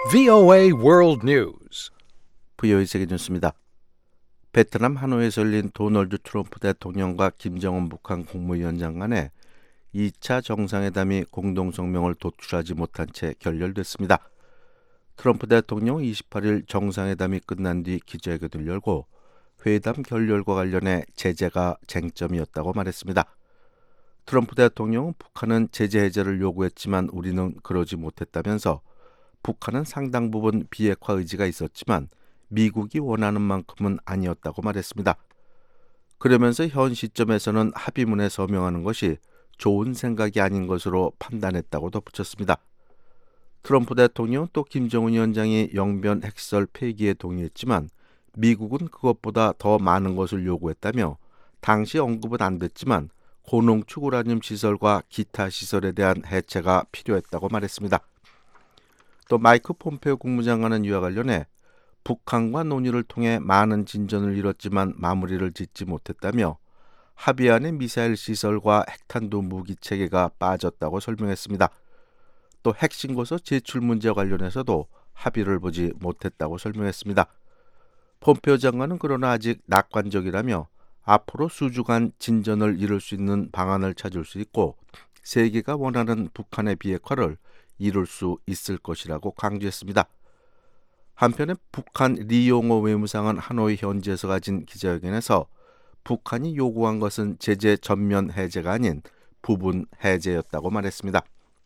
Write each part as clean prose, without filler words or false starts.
VOA World News. VOA 세계 뉴스입니다. 베트남 하노이에서 열린 도널드 트럼프 대통령과 김정은 북한 국무위원장 간의 2차 정상회담이 공동성명을 도출하지 못한 채 결렬됐습니다. 트럼프 대통령은 28일 정상회담이 끝난 뒤 기자회견을 열고 회담 결렬과 관련해 제재가 쟁점이었다고 말했습니다. 트럼프 대통령은 북한은 제재 해제를 요구했지만 우리는 그러지 못했다면서 북한은 상당 부분 비핵화 의지가 있었지만 미국이 원하는 만큼은 아니었다고 말했습니다. 그러면서 현 시점에서는 합의문에 서명하는 것이 좋은 생각이 아닌 것으로 판단했다고 덧붙였습니다. 트럼프 대통령은 또 김정은 위원장이 영변 핵시설 폐기에 동의했지만 미국은 그것보다 더 많은 것을 요구했다며 당시 언급은 안 됐지만 고농축 우라늄 시설과 기타 시설에 대한 해체가 필요했다고 말했습니다. 또 마이크 폼페오 국무장관은 이와 관련해 북한과 논의를 통해 많은 진전을 이뤘지만 마무리를 짓지 못했다며 합의안의 미사일 시설과 핵탄두 무기 체계가 빠졌다고 설명했습니다. 또 핵신고서 제출 문제와 관련해서도 합의를 보지 못했다고 설명했습니다. 폼페오 장관은 그러나 아직 낙관적이라며 앞으로 수주간 진전을 이룰 수 있는 방안을 찾을 수 있고 세계가 원하는 북한의 비핵화를 이룰 수 있을 것이라고 강조했습니다. 한편에 북한 리용호 외무상은 하노이 현지에서 가진 기자회견에서 북한이 요구한 것은 제재 전면 해제가 아닌 부분 해제였다고 말했습니다.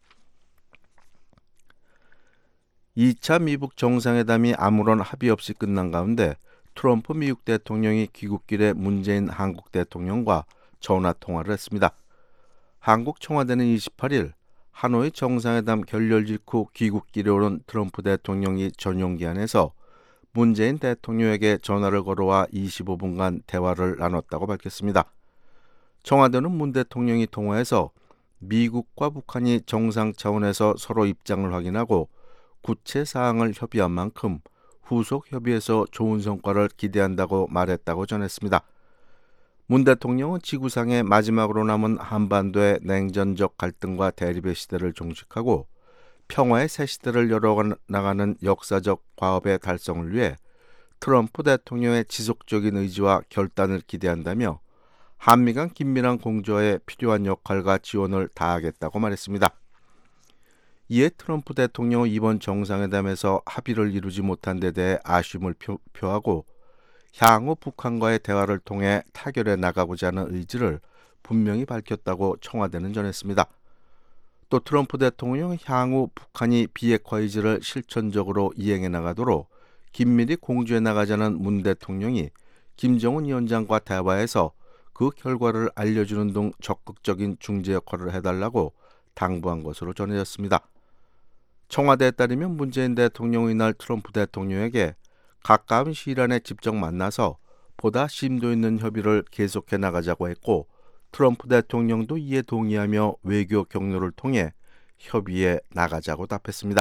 2차 미북 정상회담이 아무런 합의 없이 끝난 가운데 트럼프 미국 대통령이 귀국길에 문재인 한국 대통령과 전화 통화를 했습니다. 한국 청와대는 28일 하노이 정상회담 결렬 직후 귀국길에 오른 트럼프 대통령이 전용기한에서 문재인 대통령에게 전화를 걸어와 25분간 대화를 나눴다고 밝혔습니다. 청와대는 문 대통령이 통화해서 미국과 북한이 정상 차원에서 서로 입장을 확인하고 구체 사항을 협의한 만큼 후속 협의에서 좋은 성과를 기대한다고 말했다고 전했습니다. 문 대통령은 지구상의 마지막으로 남은 한반도의 냉전적 갈등과 대립의 시대를 종식하고 평화의 새 시대를 열어나가는 역사적 과업의 달성을 위해 트럼프 대통령의 지속적인 의지와 결단을 기대한다며 한미 간 긴밀한 공조에 필요한 역할과 지원을 다하겠다고 말했습니다. 이에 트럼프 대통령은 이번 정상회담에서 합의를 이루지 못한 데 대해 아쉬움을 표하고 향후 북한과의 대화를 통해 타결해 나가고자 하는 의지를 분명히 밝혔다고 청와대는 전했습니다. 또 트럼프 대통령은 향후 북한이 비핵화 의지를 실천적으로 이행해 나가도록 긴밀히 공조해 나가자는 문 대통령이 김정은 위원장과 대화해서 그 결과를 알려주는 등 적극적인 중재 역할을 해달라고 당부한 것으로 전해졌습니다. 청와대에 따르면 문재인 대통령은 이날 트럼프 대통령에게 가까운 시일 안에 직접 만나서 보다 심도 있는 협의를 계속해 나가자고 했고 트럼프 대통령도 이에 동의하며 외교 경로를 통해 협의에 나가자고 답했습니다.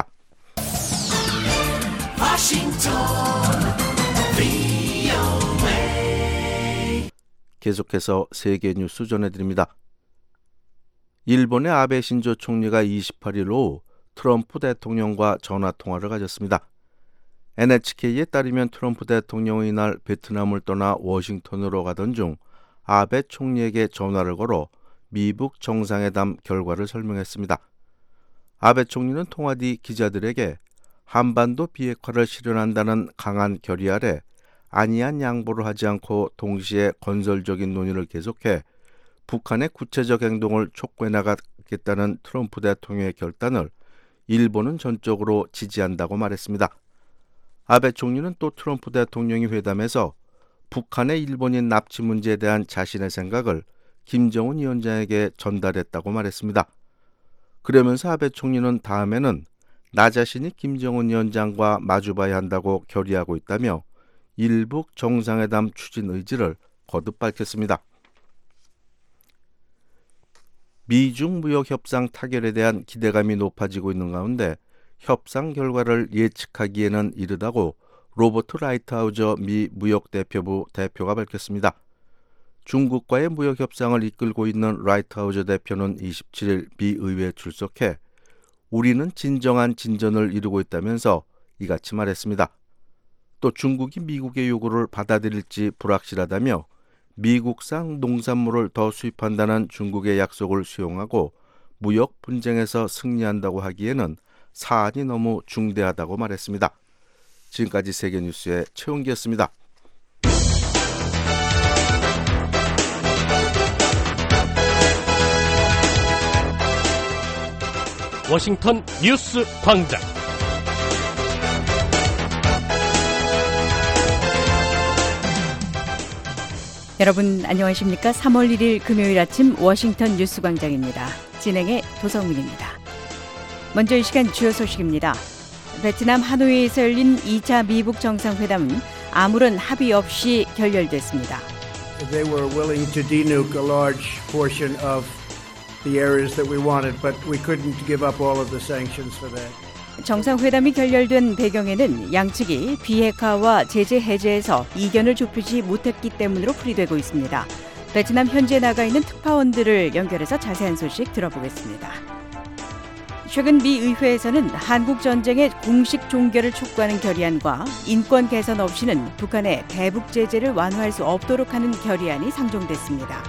계속해서 세계 뉴스 전해드립니다. 일본의 아베 신조 총리가 28일 오후 트럼프 대통령과 전화통화를 가졌습니다. NHK에 따르면 트럼프 대통령은 이날 베트남을 떠나 워싱턴으로 가던 중 아베 총리에게 전화를 걸어 미북 정상회담 결과를 설명했습니다. 아베 총리는 통화 뒤 기자들에게 한반도 비핵화를 실현한다는 강한 결의 아래 안이한 양보를 하지 않고 동시에 건설적인 논의를 계속해 북한의 구체적 행동을 촉구해 나가겠다는 트럼프 대통령의 결단을 일본은 전적으로 지지한다고 말했습니다. 아베 총리는 또 트럼프 대통령이 회담에서 북한의 일본인 납치 문제에 대한 자신의 생각을 김정은 위원장에게 전달했다고 말했습니다. 그러면서 아베 총리는 다음에는 나 자신이 김정은 위원장과 마주봐야 한다고 결의하고 있다며 일북 정상회담 추진 의지를 거듭 밝혔습니다. 미중 무역 협상 타결에 대한 기대감이 높아지고 있는 가운데 협상 결과를 예측하기에는 이르다고 로버트 라이트하우저 미 무역대표부 대표가 밝혔습니다. 중국과의 무역 협상을 이끌고 있는 라이트하우저 대표는 27일 미 의회에 출석해 우리는 진정한 진전을 이루고 있다면서 이같이 말했습니다. 또 중국이 미국의 요구를 받아들일지 불확실하다며 미국산 농산물을 더 수입한다는 중국의 약속을 수용하고 무역 분쟁에서 승리한다고 하기에는 사안이 너무 중대하다고 말했습니다. 지금까지 세계뉴스의 최은기였습니다. 워싱턴 뉴스 광장. 여러분 안녕하십니까? 3월 1일 금요일 아침 워싱턴 뉴스 광장입니다. 진행의 도성민입니다. 먼저 이 시간 주요 소식입니다. 베트남 하노이에서 열린 2차 미북 정상회담은 아무런 합의 없이 결렬됐습니다. They were willing to denuke a large portion of the areas that we wanted, but we couldn't give up all of the sanctions for that. 정상회담이 결렬된 배경에는 양측이 비핵화와 제재 해제에서 이견을 좁히지 못했기 때문으로 풀이되고 있습니다. 베트남 현지에 나가 있는 특파원들을 연결해서 자세한 소식 들어보겠습니다. 최근 미 의회에서는 한국 전쟁의 공식 종결을 촉구하는 결의안과 인권 개선 없이는 북한의 대북 제재를 완화할 수 없도록 하는 결의안이 상정됐습니다.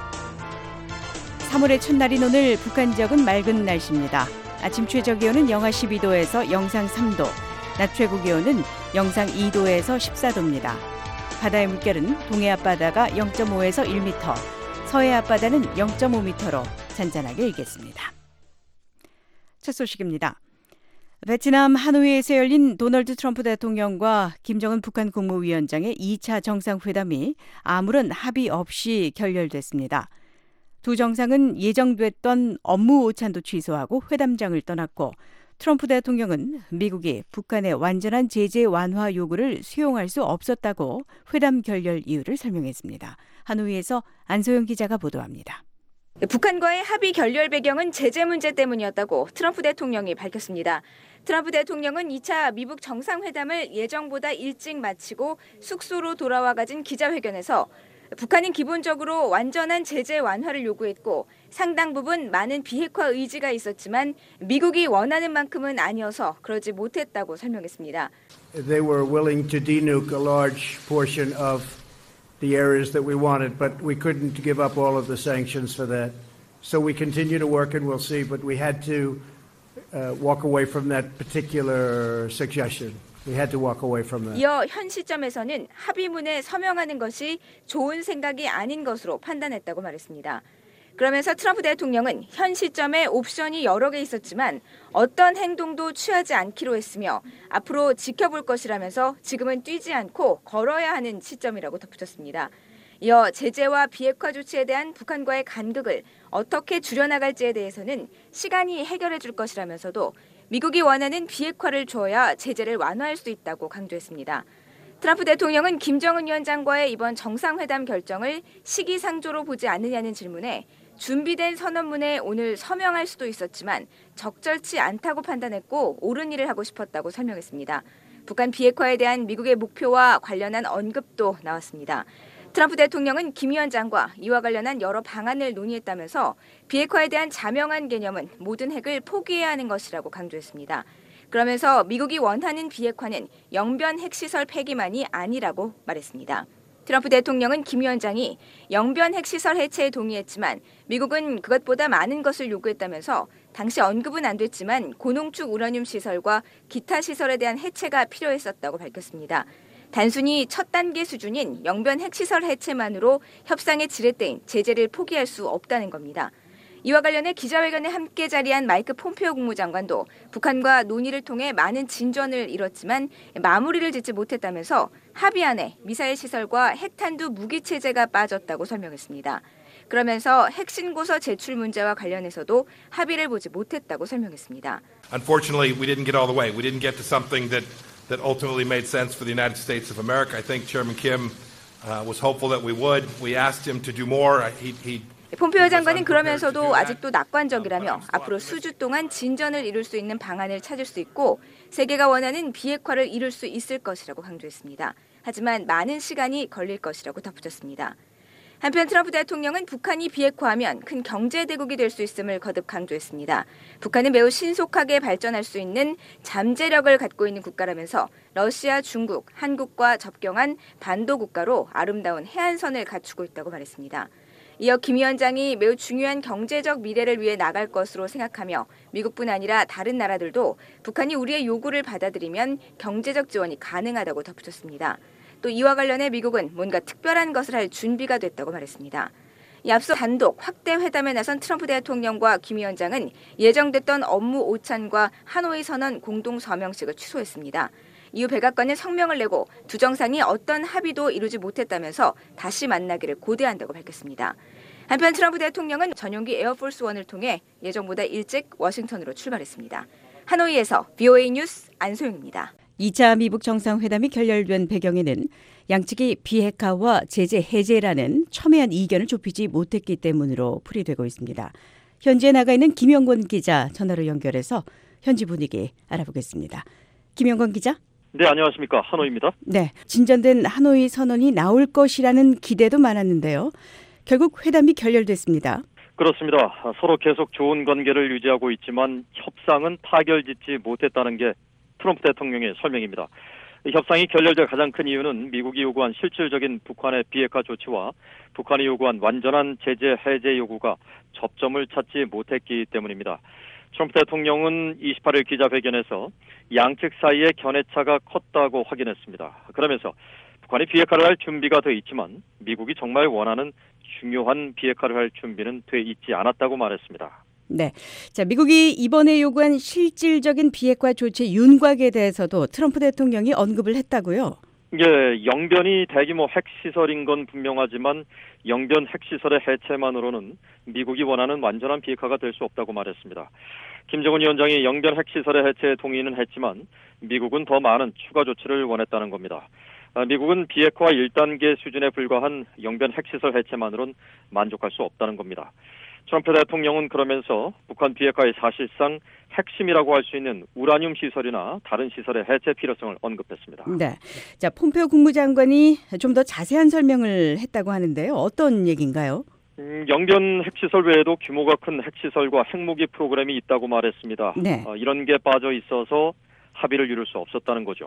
3월의 첫날인 오늘 북한 지역은 맑은 날씨입니다. 아침 최저 기온은 영하 12도에서 영상 3도, 낮 최고 기온은 영상 2도에서 14도입니다. 바다의 물결은 동해 앞바다가 0.5에서 1m, 서해 앞바다는 0.5m로 잔잔하게 일겠습니다. 첫 소식입니다. 베트남 하노이에서 열린 도널드 트럼프 대통령과 김정은 북한 국무위원장의 2차 정상회담이 아무런 합의 없이 결렬됐습니다. 두 정상은 예정됐던 업무 오찬도 취소하고 회담장을 떠났고 트럼프 대통령은 미국이 북한의 완전한 제재 완화 요구를 수용할 수 없었다고 회담 결렬 이유를 설명했습니다. 하노이에서 안소영 기자가 보도합니다. 북한과의 합의 결렬 배경은 제재 문제 때문이었다고 트럼프 대통령이 밝혔습니다. 트럼프 대통령은 2차 미북 정상회담을 예정보다 일찍 마치고 숙소로 돌아와 가진 기자회견에서 북한은 기본적으로 완전한 제재 완화를 요구했고 상당 부분 많은 비핵화 의지가 있었지만 미국이 원하는 만큼은 아니어서 그러지 못했다고 설명했습니다. They were willing to denuke a large portion of the areas that we wanted, but we couldn't give up all of the sanctions for that. So we continue to work and we'll see, but we had to walk away from that particular suggestion. We had to walk away from that. 이어 현 시점에서는 합의문에 서명하는 것이 좋은 생각이 아닌 것으로 판단했다고 말했습니다. 그러면서 트럼프 대통령은 현 시점에 옵션이 여러 개 있었지만 어떤 행동도 취하지 않기로 했으며 앞으로 지켜볼 것이라면서 지금은 뛰지 않고 걸어야 하는 시점이라고 덧붙였습니다. 이어 제재와 비핵화 조치에 대한 북한과의 간극을 어떻게 줄여나갈지에 대해서는 시간이 해결해 줄 것이라면서도 미국이 원하는 비핵화를 주어야 제재를 완화할 수 있다고 강조했습니다. 트럼프 대통령은 김정은 위원장과의 이번 정상회담 결정을 시기상조로 보지 않느냐는 질문에 준비된 선언문에 오늘 서명할 수도 있었지만 적절치 않다고 판단했고 옳은 일을 하고 싶었다고 설명했습니다. 북한 비핵화에 대한 미국의 목표와 관련한 언급도 나왔습니다. 트럼프 대통령은 김 위원장과 이와 관련한 여러 방안을 논의했다면서 비핵화에 대한 자명한 개념은 모든 핵을 포기해야 하는 것이라고 강조했습니다. 그러면서 미국이 원하는 비핵화는 영변 핵시설 폐기만이 아니라고 말했습니다. 트럼프 대통령은 김 위원장이 영변 핵시설 해체에 동의했지만 미국은 그것보다 많은 것을 요구했다면서 당시 언급은 안 됐지만 고농축 우라늄 시설과 기타 시설에 대한 해체가 필요했었다고 밝혔습니다. 단순히 첫 단계 수준인 영변 핵시설 해체만으로 협상의 지렛대인 제재를 포기할 수 없다는 겁니다. 이와 관련해 기자회견에 함께 자리한 마이크 폼페오 국무장관도 북한과 논의를 통해 많은 진전을 이뤘지만 마무리를 짓지 못했다면서 합의안에 미사일 시설과 핵탄두 무기 체제가 빠졌다고 설명했습니다. 그러면서 핵신고서 제출 문제와 관련해서도 합의를 보지 못했다고 설명했습니다. Unfortunately, we didn't get all the way. We didn't get to something that ultimately made sense for the United States of America. I think Chairman Kim was hopeful that we would. We asked him to do more. 폼페오 장관은 그러면서도 아직도 낙관적이라며 앞으로 수주 동안 진전을 이룰 수 있는 방안을 찾을 수 있고 세계가 원하는 비핵화를 이룰 수 있을 것이라고 강조했습니다. 하지만 많은 시간이 걸릴 것이라고 덧붙였습니다. 한편 트럼프 대통령은 북한이 비핵화하면 큰 경제 대국이 될 수 있음을 거듭 강조했습니다. 북한은 매우 신속하게 발전할 수 있는 잠재력을 갖고 있는 국가라면서 러시아, 중국, 한국과 접경한 반도 국가로 아름다운 해안선을 갖추고 있다고 말했습니다. 이어 김 위원장이 매우 중요한 경제적 미래를 위해 나갈 것으로 생각하며 미국뿐 아니라 다른 나라들도 북한이 우리의 요구를 받아들이면 경제적 지원이 가능하다고 덧붙였습니다. 또 이와 관련해 미국은 뭔가 특별한 것을 할 준비가 됐다고 말했습니다. 앞서 단독 확대 회담에 나선 트럼프 대통령과 김 위원장은 예정됐던 업무 오찬과 하노이 선언 공동 서명식을 취소했습니다. 이후 백악관은 성명을 내고 두 정상이 어떤 합의도 이루지 못했다면서 다시 만나기를 고대한다고 밝혔습니다. 한편 트럼프 대통령은 전용기 에어포스원을 통해 예정보다 일찍 워싱턴으로 출발했습니다. 하노이에서 VOA 뉴스 안소영입니다. 2차 미북 정상회담이 결렬된 배경에는 양측이 비핵화와 제재 해제라는 첨예한 이견을 좁히지 못했기 때문으로 풀이되고 있습니다. 현지에 나가 있는 김영권 기자 전화로 연결해서 현지 분위기 알아보겠습니다. 김영권 기자. 네, 안녕하십니까. 하노이입니다. 네, 진전된 하노이 선언이 나올 것이라는 기대도 많았는데요. 결국 회담이 결렬됐습니다. 그렇습니다. 서로 계속 좋은 관계를 유지하고 있지만 협상은 타결짓지 못했다는 게 트럼프 대통령의 설명입니다. 협상이 결렬될 가장 큰 이유는 미국이 요구한 실질적인 북한의 비핵화 조치와 북한이 요구한 완전한 제재 해제 요구가 접점을 찾지 못했기 때문입니다. 트럼프 대통령은 28일 기자회견에서 양측 사이의 견해차가 컸다고 확인했습니다. 그러면서 북한이 비핵화를 할 준비가 돼 있지만 미국이 정말 원하는 중요한 비핵화를 할 준비는 돼 있지 않았다고 말했습니다. 네, 자 미국이 이번에 요구한 실질적인 비핵화 조치 윤곽에 대해서도 트럼프 대통령이 언급을 했다고요? 예, 영변이 대규모 핵시설인 건 분명하지만 영변 핵시설의 해체만으로는 미국이 원하는 완전한 비핵화가 될 수 없다고 말했습니다. 김정은 위원장이 영변 핵시설의 해체에 동의는 했지만 미국은 더 많은 추가 조치를 원했다는 겁니다. 미국은 비핵화 1단계 수준에 불과한 영변 핵시설 해체만으로는 만족할 수 없다는 겁니다. 트럼프 대통령은 그러면서 북한 비핵화의 사실상 핵심이라고 할 수 있는 우라늄 시설이나 다른 시설의 해체 필요성을 언급했습니다. 네, 자 폼페오 국무장관이 좀 더 자세한 설명을 했다고 하는데요. 어떤 얘기인가요? 영변 핵시설 외에도 규모가 큰 핵시설과 핵무기 프로그램이 있다고 말했습니다. 네. 이런 게 빠져 있어서 합의를 이룰 수 없었다는 거죠.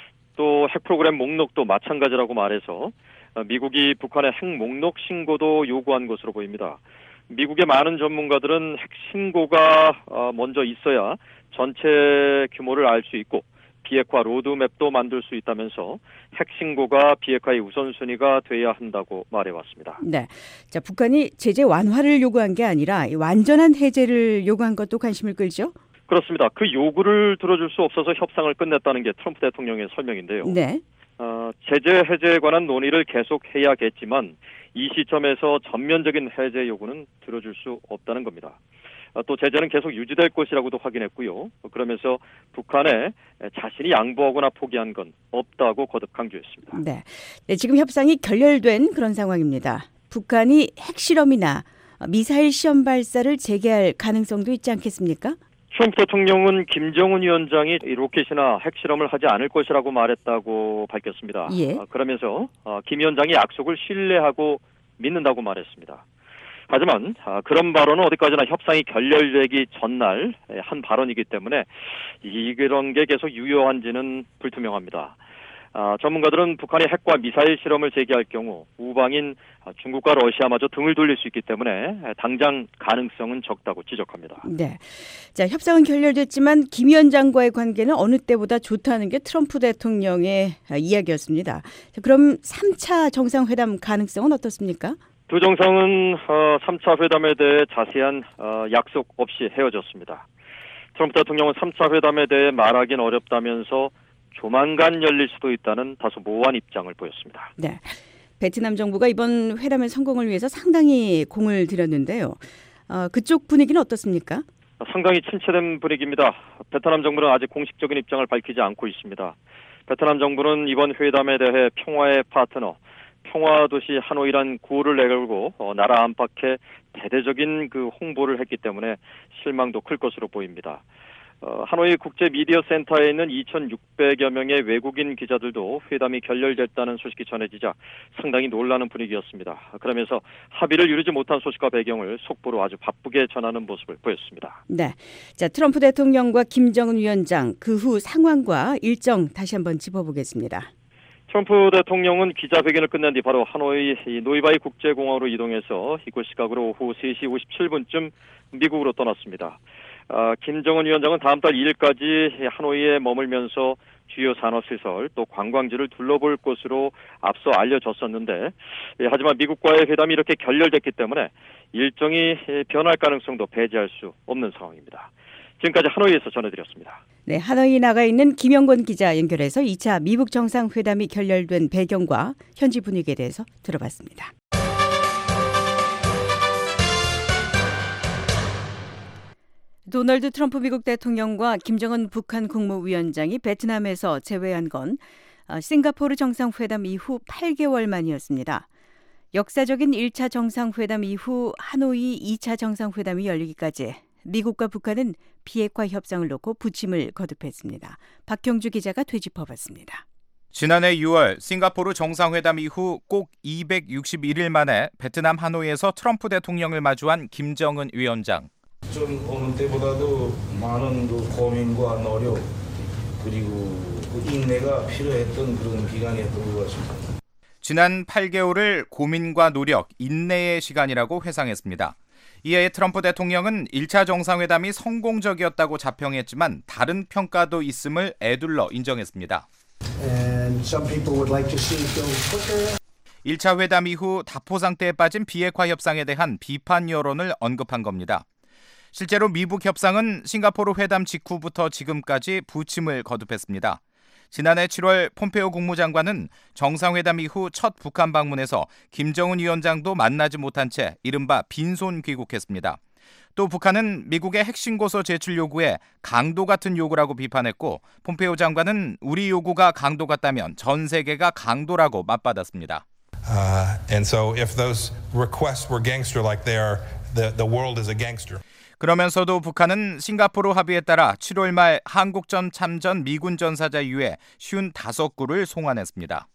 또 핵 프로그램 목록도 마찬가지라고 말해서 미국이 북한의 핵 목록 신고도 요구한 것으로 보입니다. 미국의 많은 전문가들은 핵 신고가 먼저 있어야 전체 규모를 알 수 있고 비핵화 로드맵도 만들 수 있다면서 핵 신고가 비핵화의 우선순위가 돼야 한다고 말해왔습니다. 네, 자 북한이 제재 완화를 요구한 게 아니라 완전한 해제를 요구한 것도 관심을 끌죠? 그렇습니다. 그 요구를 들어줄 수 없어서 협상을 끝냈다는 게 트럼프 대통령의 설명인데요. 네. 제재 해제에 관한 논의를 계속해야겠지만 이 시점에서 전면적인 해제 요구는 들어줄 수 없다는 겁니다. 또 제재는 계속 유지될 것이라고도 확인했고요. 그러면서 북한에 자신이 양보하거나 포기한 건 없다고 거듭 강조했습니다. 네. 네, 지금 협상이 결렬된 그런 상황입니다. 북한이 핵실험이나 미사일 시험 발사를 재개할 가능성도 있지 않겠습니까? 트럼프 대통령은 김정은 위원장이 로켓이나 핵실험을 하지 않을 것이라고 말했다고 밝혔습니다. 예. 그러면서 김 위원장이 약속을 신뢰하고 믿는다고 말했습니다. 하지만 그런 발언은 어디까지나 협상이 결렬되기 전날 한 발언이기 때문에 이런 게 계속 유효한지는 불투명합니다. 전문가들은 북한이 핵과 미사일 실험을 재개할 경우 우방인 중국과 러시아마저 등을 돌릴 수 있기 때문에 당장 가능성은 적다고 지적합니다. 네, 자 협상은 결렬됐지만 김 위원장과의 관계는 어느 때보다 좋다는 게 트럼프 대통령의 이야기였습니다. 자, 그럼 3차 정상회담 가능성은 어떻습니까? 두 정상은 3차 회담에 대해 자세한 약속 없이 헤어졌습니다. 트럼프 대통령은 3차 회담에 대해 말하긴 어렵다면서 조만간 열릴 수도 있다는 다소 모호한 입장을 보였습니다. 네, 베트남 정부가 이번 회담의 성공을 위해서 상당히 공을 들였는데요. 그쪽 분위기는 어떻습니까? 상당히 침체된 분위기입니다. 베트남 정부는 아직 공식적인 입장을 밝히지 않고 있습니다. 베트남 정부는 이번 회담에 대해 평화의 파트너, 평화도시 하노이란 구호를 내걸고 나라 안팎에 대대적인 그 홍보를 했기 때문에 실망도 클 것으로 보입니다. 하노이 국제 미디어 센터에 있는 2,600여 명의 외국인 기자들도 회담이 결렬됐다는 소식이 전해지자 상당히 놀라는 분위기였습니다. 그러면서 합의를 이루지 못한 소식과 배경을 속보로 아주 바쁘게 전하는 모습을 보였습니다. 네, 자 트럼프 대통령과 김정은 위원장 그 후 상황과 일정 다시 한번 짚어보겠습니다. 트럼프 대통령은 기자회견을 끝낸 뒤 바로 하노이 노이바이 국제공항으로 이동해서 이곳 시각으로 오후 3시 57분쯤 미국으로 떠났습니다. 김정은 위원장은 다음 달 2일까지 하노이에 머물면서 주요 산업시설 또 관광지를 둘러볼 것으로 앞서 알려졌었는데 하지만 미국과의 회담이 이렇게 결렬됐기 때문에 일정이 변할 가능성도 배제할 수 없는 상황입니다. 지금까지 하노이에서 전해드렸습니다. 네, 하노이 나가 있는 김영권 기자 연결해서 2차 미북 정상회담이 결렬된 배경과 현지 분위기에 대해서 들어봤습니다. 도널드 트럼프 미국 대통령과 김정은 북한 국무위원장이 베트남에서 재회한 건 싱가포르 정상회담 이후 8개월 만이었습니다. 역사적인 1차 정상회담 이후 하노이 2차 정상회담이 열리기까지 미국과 북한은 비핵화 협상을 놓고 부침을 거듭했습니다. 박경주 기자가 되짚어봤습니다. 지난해 6월 싱가포르 정상회담 이후 꼭 261일 만에 베트남 하노이에서 트럼프 대통령을 마주한 김정은 위원장. 좀 어느 때보다도 많은 고민과 노력 그리고 인내가 필요했던 그런 기간이었던 것 같습니다. 지난 8개월을 고민과 노력, 인내의 시간이라고 회상했습니다. 이에 트럼프 대통령은 1차 정상회담이 성공적이었다고 자평했지만 다른 평가도 있음을 애둘러 인정했습니다. 1차 회담 이후 다포 상태에 빠진 비핵화 협상에 대한 비판 여론을 언급한 겁니다. 실제로 미북 협상은 싱가포르 회담 직후부터 지금까지 부침을 거듭했습니다. 지난해 7월 폼페오 국무장관은 정상회담 이후 첫 북한 방문에서 김정은 위원장도 만나지 못한 채 이른바 빈손 귀국했습니다. 또 북한은 미국의 핵심 고서 제출 요구에 강도 같은 요구라고 비판했고 폼페오 장관은 우리 요구가 강도 같다면 전 세계가 강도라고 맞받았습니다. And so if those requests were gangster like they are, the world is a gangster. 그러면서도 북한은 싱가포르 합의에 따라 7월 말 한국전 참전 미군 전사자 이외 55구를 송환했습니다.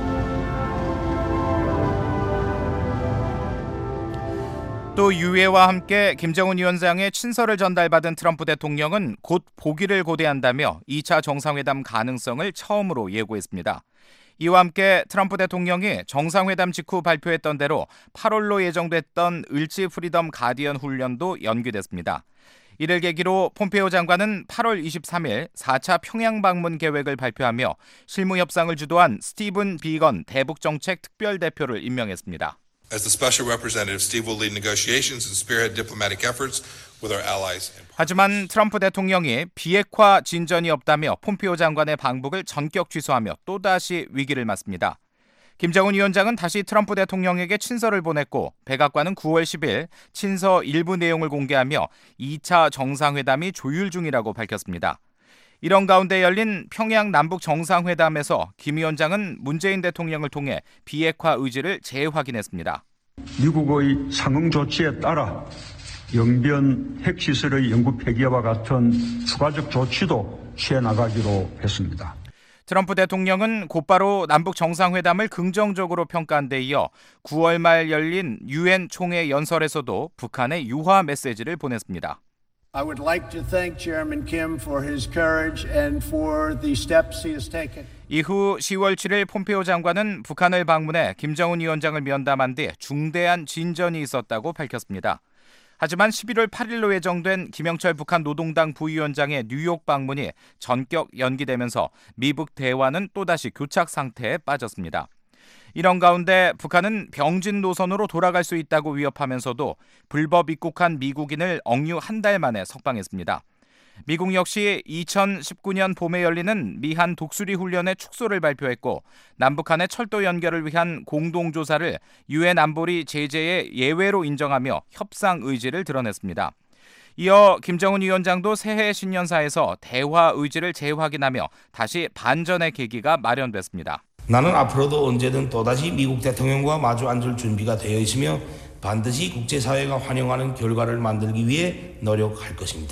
또 유해와 함께 김정은 위원장의 친서를 전달받은 트럼프 대통령은 곧 보기를 고대한다며 2차 정상회담 가능성을 처음으로 예고했습니다. 이와 함께 트럼프 대통령이 정상회담 직후 발표했던 대로 8월로 예정됐던 을지 프리덤 가디언 훈련도 연기됐습니다. 이를 계기로 폼페오 장관은 8월 23일 4차 평양 방문 계획을 발표하며 실무 협상을 주도한 스티븐 비건 대북정책 특별대표를 임명했습니다. As the special representative, Steve will lead negotiations and spearhead diplomatic efforts with our allies. 하지만 트럼프 대통령이 비핵화 진전이 없다며 폼페오 장관의 방북을 전격 취소하며 또다시 위기를 맞습니다. 김정은 위원장은 다시 트럼프 대통령에게 친서를 보냈고 백악관은 9월 10일 친서 일부 내용을 공개하며 2차 정상회담이 조율 중이라고 밝혔습니다. 이런 가운데 열린 평양 남북 정상회담에서 김 위원장은 문재인 대통령을 통해 비핵화 의지를 재확인했습니다. 미국의 상응 조치에 따라 영변 핵시설의 영구 폐기와 같은 추가적 조치도 취해나가기로 했습니다. 트럼프 대통령은 곧바로 남북 정상회담을 긍정적으로 평가한 데 이어 9월 말 열린 유엔 총회 연설에서도 북한의 유화 메시지를 보냈습니다. I would like to thank Chairman Kim for his courage and for the steps he has taken. 이후 10월 7일 폼페오 장관은 북한을 방문해 김정은 위원장을 면담한 뒤 중대한 진전이 있었다고 밝혔습니다. 하지만 11월 8일로 예정된 김영철 북한 노동당 부위원장의 뉴욕 방문이 전격 연기되면서 미북 대화는 또다시 교착 상태에 빠졌습니다. 이런 가운데 북한은 병진 노선으로 돌아갈 수 있다고 위협하면서도 불법 입국한 미국인을 억류 한 달 만에 석방했습니다. 미국 역시 2019년 봄에 열리는 미한 독수리 훈련의 축소를 발표했고 남북한의 철도 연결을 위한 공동조사를 유엔 안보리 제재의 예외로 인정하며 협상 의지를 드러냈습니다. 이어 김정은 위원장도 새해 신년사에서 대화 의지를 재확인하며 다시 반전의 계기가 마련됐습니다. 나는 앞으로도 언제든 또다시 미국 대통령과 마주 앉을 준비가 되어 있으며 반드시 국제사회가 환영하는 결과를 만들기 위해 노력할 것입니다.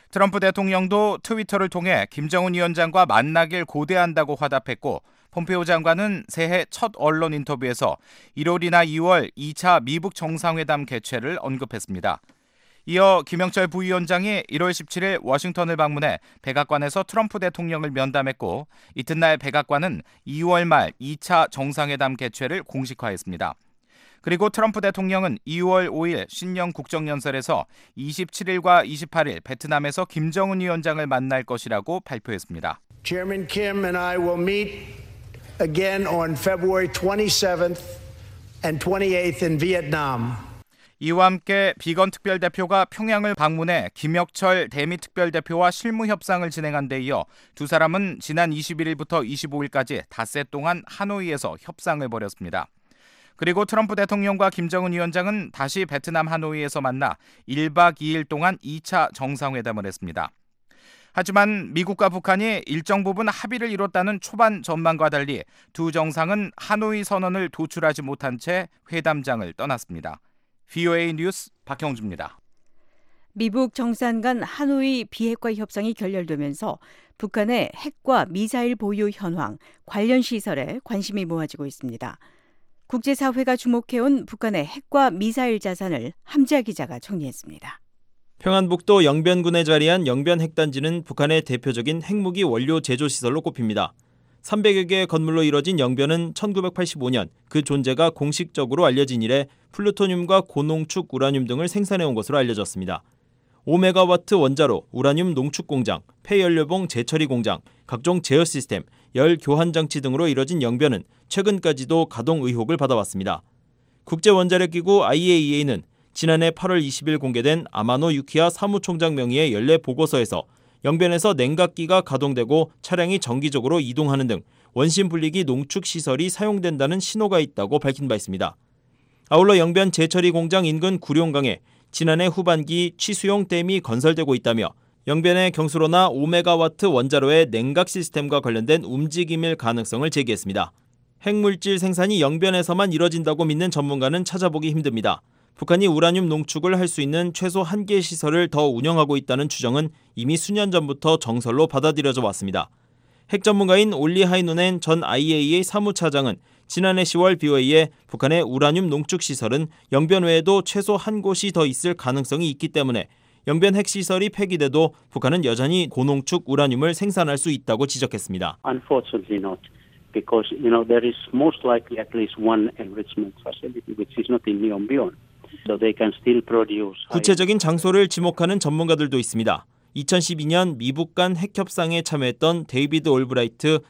트럼프 대통령도 트위터를 통해 김정은 위원장과 만나길 고대한다고 화답했고 폼페오 장관은 새해 첫 언론 인터뷰에서 1월이나 2월 2차 미북 정상회담 개최를 언급했습니다. 이어 김영철 부위원장이 1월 17일 워싱턴을 방문해 백악관에서 트럼프 대통령을 면담했고 이튿날 백악관은 2월 말 2차 정상회담 개최를 공식화했습니다. 그리고 트럼프 대통령은 2월 5일 신년 국정연설에서 27일과 28일 베트남에서 김정은 위원장을 만날 것이라고 발표했습니다. Chairman Kim and I will meet again on February 27th and 28th in Vietnam. 이와 함께 비건 특별대표가 평양을 방문해 김혁철 대미 특별대표와 실무 협상을 진행한 데 이어 두 사람은 지난 21일부터 25일까지 닷새 동안 하노이에서 협상을 벌였습니다. 그리고 트럼프 대통령과 김정은 위원장은 다시 베트남 하노이에서 만나 1박 2일 동안 2차 정상회담을 했습니다. 하지만 미국과 북한이 일정 부분 합의를 이뤘다는 초반 전망과 달리 두 정상은 하노이 선언을 도출하지 못한 채 회담장을 떠났습니다. VOA 뉴스 박형주입니다. 미북 정상 간 하노이 비핵화 협상이 결렬되면서 북한의 핵과 미사일 보유 현황, 관련 시설에 관심이 모아지고 있습니다. 국제사회가 주목해온 북한의 핵과 미사일 자산을 함지아 기자가 정리했습니다. 평안북도 영변군에 자리한 영변 핵단지는 북한의 대표적인 핵무기 원료 제조시설로 꼽힙니다. 300여 개의 건물로 이뤄진 영변은 1985년 그 존재가 공식적으로 알려진 이래 플루토늄과 고농축 우라늄 등을 생산해온 것으로 알려졌습니다. 5메가와트 원자로, 우라늄 농축 공장, 폐연료봉 재처리 공장, 각종 제어 시스템, 열 교환 장치 등으로 이뤄진 영변은 최근까지도 가동 의혹을 받아왔습니다. 국제원자력기구 IAEA는 지난해 8월 20일 공개된 아마노 유키야 사무총장 명의의 연례 보고서에서 영변에서 냉각기가 가동되고 차량이 정기적으로 이동하는 등 원심 분리기 농축 시설이 사용된다는 신호가 있다고 밝힌 바 있습니다. 아울러 영변 제처리 공장 인근 구룡강에 지난해 후반기 취수용 댐이 건설되고 있다며 영변의 경수로나 5메가와트 원자로의 냉각 시스템과 관련된 움직임일 가능성을 제기했습니다. 핵물질 생산이 영변에서만 이뤄진다고 믿는 전문가는 찾아보기 힘듭니다. 북한이 우라늄 농축을 할 수 있는 최소 1개 시설을 더 운영하고 있다는 추정은 이미 수년 전부터 정설로 받아들여져 왔습니다. 핵 전문가인 올리 하이누넨 전 IAEA 사무차장은 지난해 10월 BOA에 북한의 우라늄 농축 시설은 영변 외에도 최소 한 곳이 더 있을 가능성이 있기 때문에 영변 핵시설이 폐기돼도 북한은 여전히 고농축 우라늄을 생산할 수 있다고 지적했습니다. Unfortunately not, because there is most likely at least one enrichment facility which is not in Yongbyon. So they can still produce. 구체적인 장소를 지목하는 전문가들도 있습니다. 2012년 미북 간 핵협상에 참여했던 데이비드 올브라이트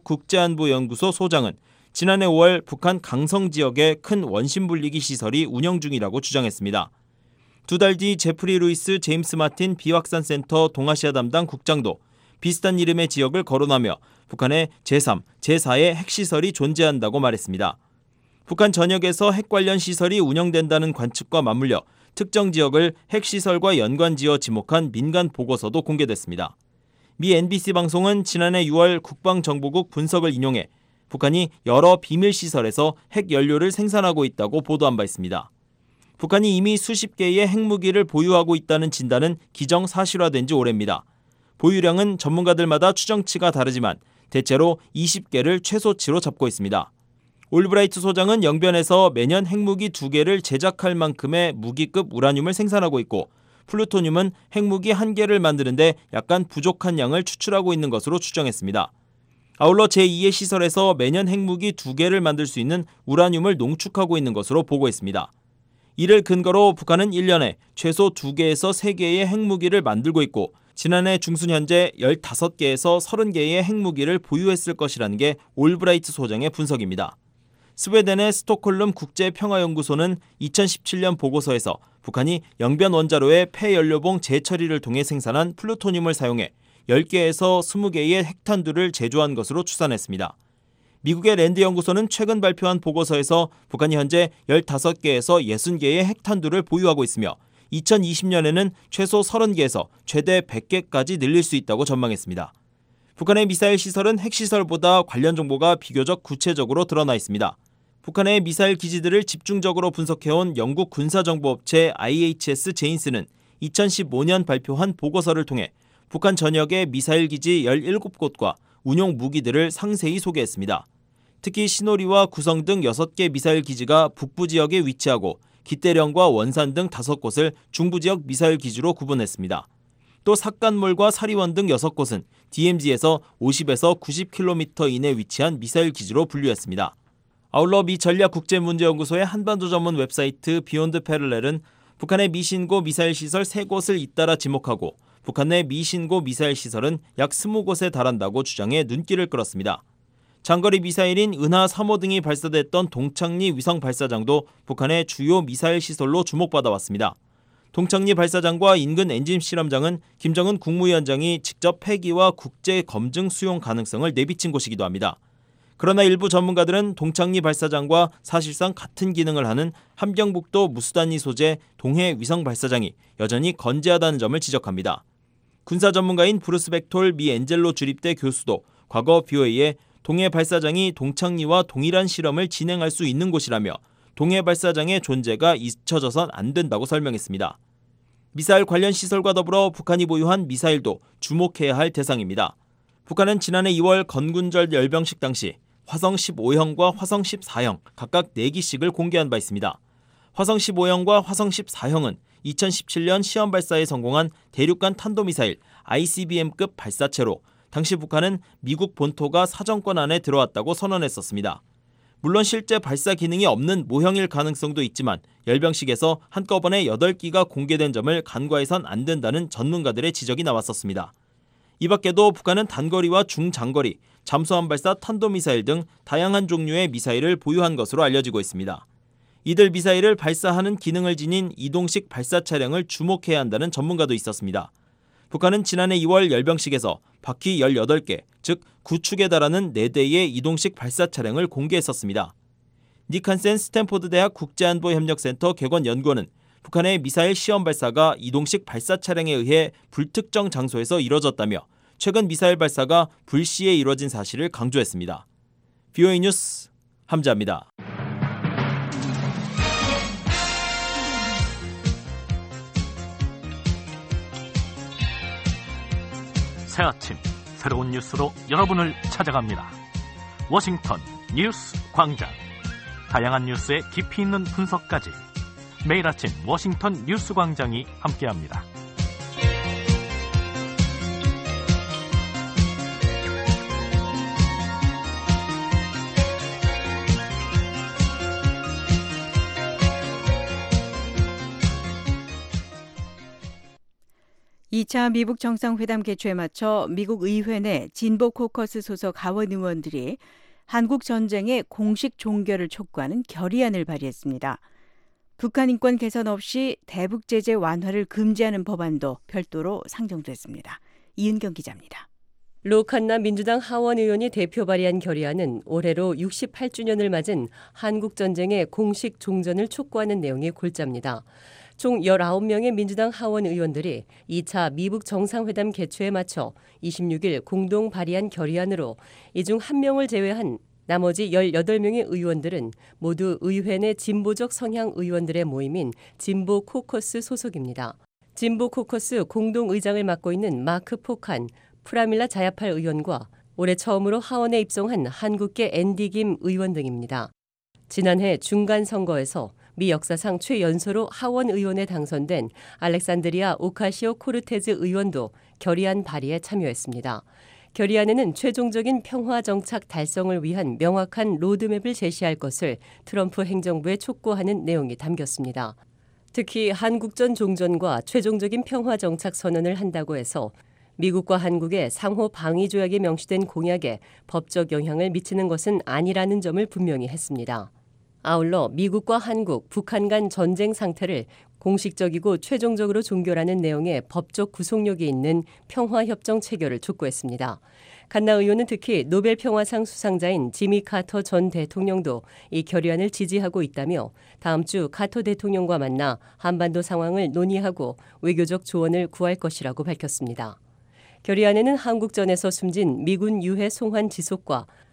과학국제안보연구소 소장은 지난해 5월 북한 강성 지역에 큰 원심 분리기 시설이 운영 중이라고 주장했습니다. 두 달 뒤 제프리 루이스 제임스 마틴 비확산 센터 동아시아 담당 국장도 비슷한 이름의 지역을 거론하며 북한의 제3, 제4의 핵시설이 존재한다고 말했습니다. 북한 전역에서 핵 관련 시설이 운영된다는 관측과 맞물려 특정 지역을 핵시설과 연관지어 지목한 민간 보고서도 공개됐습니다. 미 NBC 방송은 지난해 6월 국방정보국 분석을 인용해 북한이 여러 비밀시설에서 핵연료를 생산하고 있다고 보도한 바 있습니다. 북한이 이미 수십 개의 핵무기를 보유하고 있다는 진단은 기정사실화된 지 오래입니다. 보유량은 전문가들마다 추정치가 다르지만 대체로 20개를 최소치로 잡고 있습니다. 올브라이트 소장은 영변에서 매년 핵무기 2개를 제작할 만큼의 무기급 우라늄을 생산하고 있고 플루토늄은 핵무기 1개를 만드는데 약간 부족한 양을 추출하고 있는 것으로 추정했습니다. 아울러 제2의 시설에서 매년 핵무기 2개를 만들 수 있는 우라늄을 농축하고 있는 것으로 보고했습니다. 이를 근거로 북한은 1년에 최소 2개에서 3개의 핵무기를 만들고 있고 지난해 중순 현재 15개에서 30개의 핵무기를 보유했을 것이라는 게 올브라이트 소장의 분석입니다. 스웨덴의 스톡홀름 국제평화연구소는 2017년 보고서에서 북한이 영변 원자로의 폐연료봉 재처리를 통해 생산한 플루토늄을 사용해 10개에서 20개의 핵탄두를 제조한 것으로 추산했습니다. 미국의 랜드 연구소는 최근 발표한 보고서에서 북한이 현재 15개에서 60개의 핵탄두를 보유하고 있으며 2020년에는 최소 30개에서 최대 100개까지 늘릴 수 있다고 전망했습니다. 북한의 미사일 시설은 핵시설보다 관련 정보가 비교적 구체적으로 드러나 있습니다. 북한의 미사일 기지들을 집중적으로 분석해온 영국 군사정보업체 IHS 제인스는 2015년 발표한 보고서를 통해 북한 전역의 미사일 기지 17곳과 운용 무기들을 상세히 소개했습니다. 특히 시노리와 구성 등 6개 미사일 기지가 북부 지역에 위치하고 기대령과 원산 등 5곳을 중부 지역 미사일 기지로 구분했습니다. 또 삭간몰과 사리원 등 6곳은 DMZ에서 50에서 90km 이내 위치한 미사일 기지로 분류했습니다. 아울러 미 전략국제문제연구소의 한반도 전문 웹사이트 비욘드 패럴렐은 북한의 미신고 미사일 시설 3곳을 잇따라 지목하고 북한 내 미신고 미사일 시설은 약 20곳에 달한다고 주장해 눈길을 끌었습니다. 장거리 미사일인 은하 3호 등이 발사됐던 동창리 위성 발사장도 북한의 주요 미사일 시설로 주목받아 왔습니다. 동창리 발사장과 인근 엔진 실험장은 김정은 국무위원장이 직접 폐기와 국제 검증 수용 가능성을 내비친 곳이기도 합니다. 그러나 일부 전문가들은 동창리 발사장과 사실상 같은 기능을 하는 함경북도 무수단위 소재 동해 위성 발사장이 여전히 건재하다는 점을 지적합니다. 군사 전문가인 브루스 벡톨 미 엔젤로 주립대 교수도 과거 BOA에 동해 발사장이 동창리와 동일한 실험을 진행할 수 있는 곳이라며 동해 발사장의 존재가 잊혀져선 안 된다고 설명했습니다. 미사일 관련 시설과 더불어 북한이 보유한 미사일도 주목해야 할 대상입니다. 북한은 지난해 2월 건군절 열병식 당시 화성 15형과 화성 14형 각각 4기씩을 공개한 바 있습니다. 화성 15형과 화성 14형은 2017년 시험 발사에 성공한 대륙간 탄도미사일 ICBM급 발사체로 당시 북한은 미국 본토가 사정권 안에 들어왔다고 선언했었습니다. 물론 실제 발사 기능이 없는 모형일 가능성도 있지만 열병식에서 한꺼번에 8기가 공개된 점을 간과해선 안 된다는 전문가들의 지적이 나왔었습니다. 이 밖에도 북한은 단거리와 중장거리, 잠수함 발사 탄도미사일 등 다양한 종류의 미사일을 보유한 것으로 알려지고 있습니다. 이들 미사일을 발사하는 기능을 지닌 이동식 발사 차량을 주목해야 한다는 전문가도 있었습니다. 북한은 지난해 2월 열병식에서 바퀴 18개, 즉 9축에 달하는 4대의 이동식 발사 차량을 공개했었습니다. 닉 한센 스탠포드 대학 국제안보협력센터 객원연구원은 북한의 미사일 시험 발사가 이동식 발사 차량에 의해 불특정 장소에서 이뤄졌다며 최근 미사일 발사가 불시에 이뤄진 사실을 강조했습니다. BOA 뉴스 함자입니다. 새 아침 새로운 뉴스로 여러분을 찾아갑니다. 워싱턴 뉴스 광장. 다양한 뉴스의 깊이 있는 분석까지 매일 아침 워싱턴 뉴스 광장이 함께합니다. (2차) 미북 정상회담 개최에 맞춰 미국 의회 내 진보 코커스 소속 하원 의원들이 한국 전쟁의 공식 종결을 촉구하는 결의안을 발의했습니다. 북한 인권 개선 없이 대북 제재 완화를 금지하는 법안도 별도로 상정됐습니다. 이은경 기자입니다. 로 칸나 민주당 하원 의원이 대표 발의한 결의안은 올해로 68주년을 맞은 한국 전쟁의 공식 종전을 촉구하는 내용이 골자입니다. 총 19명의 민주당 하원 의원들이 2차 미북 정상회담 개최에 맞춰 26일 공동 발의한 결의안으로 이 중 1명을 제외한 나머지 18명의 의원들은 모두 의회 내 진보적 성향 의원들의 모임인 진보 코커스 소속입니다. 진보 코커스 공동의장을 맡고 있는 마크 포칸, 프라밀라 자야팔 의원과 올해 처음으로 하원에 입성한 한국계 앤디 김 의원 등입니다. 지난해 중간 선거에서 미 역사상 최연소로 하원 의원에 당선된 알렉산드리아 오카시오 코르테즈 의원도 결의안 발의에 참여했습니다. 결의안에는 최종적인 평화 정착 달성을 위한 명확한 로드맵을 제시할 것을 트럼프 행정부에 촉구하는 내용이 담겼습니다. 특히 한국전 종전과 최종적인 평화 정착 선언을 한다고 해서 미국과 한국의 상호 방위 조약에 명시된 공약에 법적 영향을 미치는 것은 아니라는 점을 분명히 했습니다. 아울러 미국과 한국, 북한 간 전쟁 상태를 공식적이고 최종적으로 종결하는 내용의 법적 구속력이 있는 평화협정 체결을 촉구했습니다. 칸나 의원은 특히 노벨 평화상 수상자인 지미 카터 전 대통령도 이 결의안을 지지하고 있다며 다음 주 카터 대통령과 만나 한반도 상황을 논의하고 외교적 조언을 구할 것이라고 밝혔습니다. 결의안에는 한국전에서 숨진 미군 유해 송환 지속과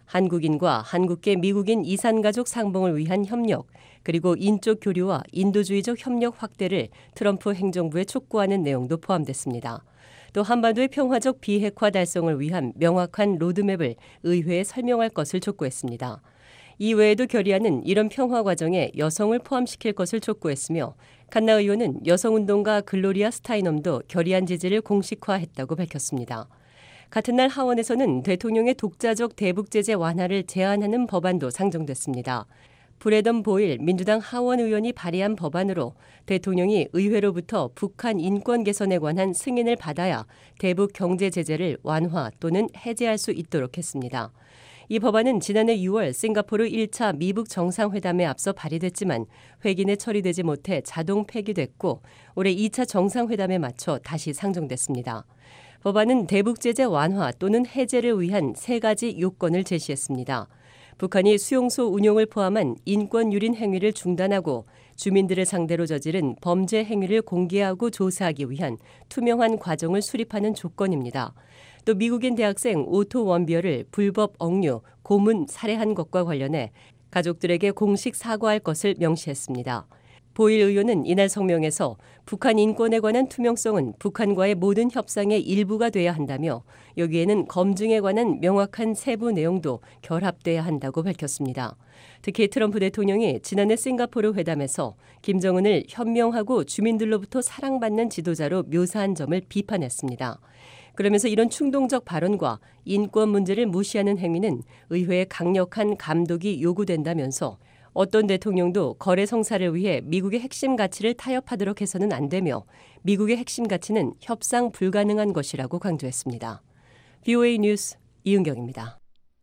한국인과 한국계 미국인 이산가족 상봉을 위한 협력, 그리고 인적 교류와 인도주의적 협력 확대를 트럼프 행정부에 촉구하는 내용도 포함됐습니다. 또 한반도의 평화적 비핵화 달성을 위한 명확한 로드맵을 의회에 설명할 것을 촉구했습니다. 이외에도 결의안은 이런 평화 과정에 여성을 포함시킬 것을 촉구했으며 칸나 의원은 여성운동가 글로리아 스타이넘도 결의안 지지를 공식화했다고 밝혔습니다. 같은 날 하원에서는 대통령의 독자적 대북 제재 완화를 제한하는 법안도 상정됐습니다. 브래던 보일 민주당 하원 의원이 발의한 법안으로 대통령이 의회로부터 북한 인권 개선에 관한 승인을 받아야 대북 경제 제재를 완화 또는 해제할 수 있도록 했습니다. 이 법안은 지난해 6월 싱가포르 1차 미북 정상회담에 앞서 발의됐지만 회기내 처리되지 못해 자동 폐기됐고 올해 2차 정상회담에 맞춰 다시 상정됐습니다. 법안은 대북 제재 완화 또는 해제를 위한 3가지 요건을 제시했습니다. 북한이 수용소 운용을 포함한 인권 유린 행위를 중단하고 주민들을 상대로 저지른 범죄 행위를 공개하고 조사하기 위한 투명한 과정을 수립하는 조건입니다. 또 미국인 대학생 오토 원비어를 불법 억류, 고문, 살해한 것과 관련해 가족들에게 공식 사과할 것을 명시했습니다. 보일 의원은 이날 성명에서 북한 인권에 관한 투명성은 북한과의 모든 협상의 일부가 돼야 한다며 여기에는 검증에 관한 명확한 세부 내용도 결합돼야 한다고 밝혔습니다. 특히 트럼프 대통령이 지난해 싱가포르 회담에서 김정은을 현명하고 주민들로부터 사랑받는 지도자로 묘사한 점을 비판했습니다. 그러면서 이런 충동적 발언과 인권 문제를 무시하는 행위는 의회의 강력한 감독이 요구된다면서 어떤 대통령도 거래 성사를 위해 미국의 핵심 가치를 타협하도록 해서는 안 되며 미국의 핵심 가치는 협상 불가능한 것이라고 강조했습니다. VOA 뉴스 이은경입니다.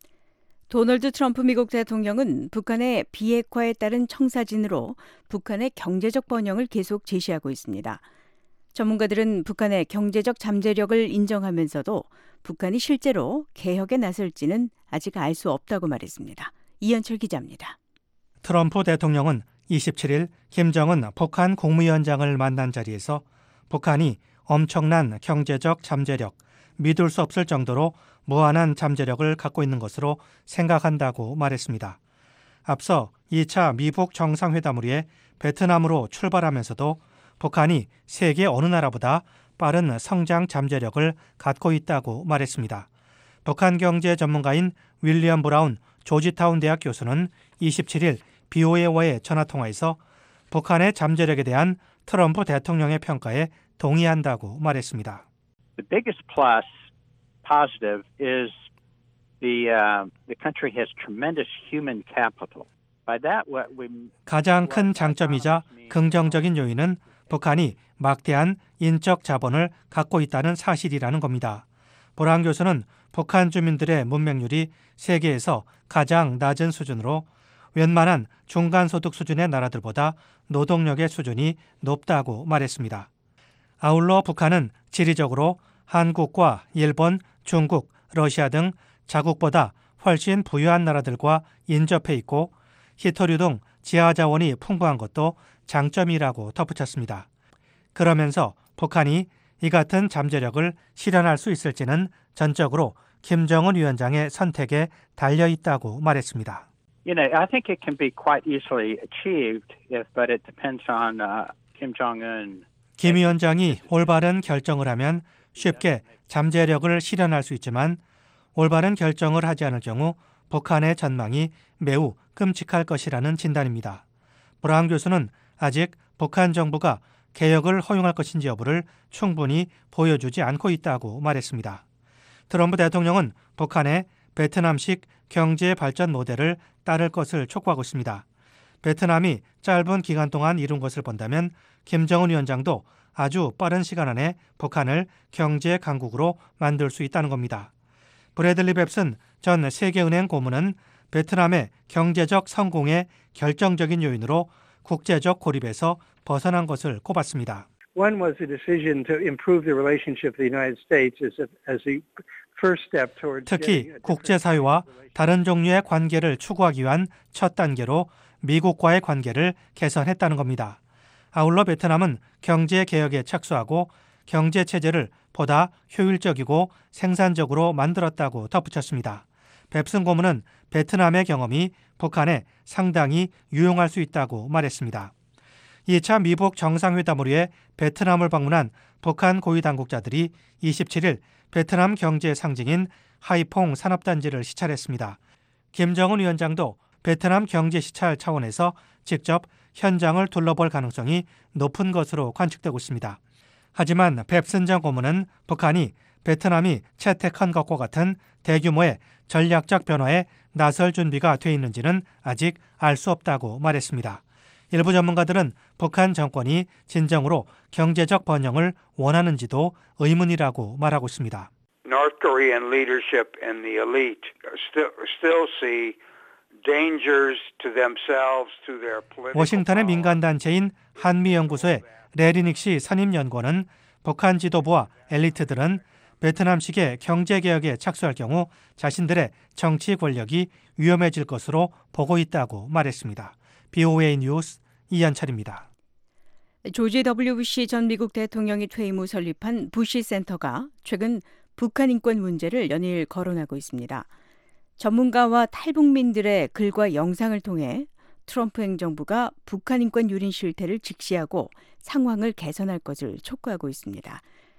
도널드 트럼프 미국 대통령은 북한의 비핵화에 따른 청사진으로 북한의 경제적 번영을 계속 제시하고 있습니다. 전문가들은 북한의 경제적 잠재력을 인정하면서도 북한이 실제로 개혁에 나설지는 아직 알 수 없다고 말했습니다. 이현철 기자입니다. 트럼프 대통령은 27일 김정은 북한 국무위원장을 만난 자리에서 북한이 엄청난 경제적 잠재력, 믿을 수 없을 정도로 무한한 잠재력을 갖고 있는 것으로 생각한다고 말했습니다. 앞서 2차 미북 정상회담을 위해 베트남으로 출발하면서도 북한이 세계 어느 나라보다 빠른 성장 잠재력을 갖고 있다고 말했습니다. 북한 경제 전문가인 윌리엄 브라운 조지타운 대학 교수는 27일 BOA와의 전화통화에서 북한의 잠재력에 대한 트럼프 대통령의 평가에 동의한다고 말했습니다. The biggest plus positive is the country has tremendous human capital. By that what we 가장 큰 장점이자 긍정적인 요인은 북한이 막대한 인적 자본을 갖고 있다는 사실이라는 겁니다. 브라운 교수는 북한 주민들의 문맹률이 세계에서 가장 낮은 수준으로 웬만한 중간소득 수준의 나라들보다 노동력의 수준이 높다고 말했습니다. 아울러 북한은 지리적으로 한국과 일본, 중국, 러시아 등 자국보다 훨씬 부유한 나라들과 인접해 있고 히토류 등 지하자원이 풍부한 것도 장점이라고 덧붙였습니다. 그러면서 북한이 이 같은 잠재력을 실현할 수 있을지는 전적으로 김정은 위원장의 선택에 달려 있다고 말했습니다. You know, I think it can be quite easily achieved, but it depends on Kim Jong-un. 김 위원장이 올바른 결정을 하면 쉽게 잠재력을 실현할 수 있지만 올바른 결정을 하지 않을 경우 북한의 전망이 매우 끔찍할 것이라는 진단입니다. 브라운 교수는 아직 북한 정부가 개혁을 허용할 것인지 여부를 충분히 보여주지 않고 있다고 말했습니다. 트럼프 대통령은 북한의 베트남식 경제 발전 모델을 따를 것을 촉구하고 있습니다. 베트남이 짧은 기간 동안 이룬 것을 본다면 김정은 위원장도 아주 빠른 시간 안에 북한을 경제 강국으로 만들 수 있다는 겁니다. 브래들리 뱁슨 전 세계은행 고문은 베트남의 경제적 성공의 결정적인 요인으로 국제적 고립에서 벗어난 것을 꼽았습니다. One was the decision to improve the relationship with the United States as the first step towards 특히 국제사회와 다른 종류의 관계를 추구하기 위한 첫 단계로 미국과의 관계를 개선했다는 겁니다. 아울러 베트남은 경제 개혁에 착수하고 경제 체제를 보다 효율적이고 생산적으로 만들었다고 덧붙였습니다. 뱁슨 고문은 베트남의 경험이 북한에 상당히 유용할 수 있다고 말했습니다. 2차 미북 정상회담을 위해 베트남을 방문한 북한 고위 당국자들이 27일 베트남 경제의 상징인 하이퐁 산업단지를 시찰했습니다. 김정은 위원장도 베트남 경제 시찰 차원에서 직접 현장을 둘러볼 가능성이 높은 것으로 관측되고 있습니다. 하지만 뱁슨 고문은 북한이 베트남이 채택한 것과 같은 대규모의 전략적 변화에 나설 준비가 돼 있는지는 아직 알 수 없다고 말했습니다. 일부 전문가들은 북한 정권이 진정으로 경제적 번영을 원하는지도 의문이라고 말하고 있습니다. North Korean leadership and the elite still see dangers to themselves, to their political. 워싱턴의 민간단체인 한미연구소의 레리닉시 선임연구원은 북한 지도부와 엘리트들은 베트남식의 경제개혁에 착수할 경우 자신들의 정치 권력이 위험해질 것으로 보고 있다고 말했습니다. BOA 뉴스 이한철입니다. 조지 W. 부시 전 미국 대통령이 퇴임 후 설립한 부시 센터가 최근 북한 인권 문제를 연일 거론하고 있습니다. 전문가와 탈북민들의 글과 영상을 통해 트럼프 행정부가 북한 인권 유린 실태를 직시하고 상황을 개선할 것을 촉구하고 있습니다.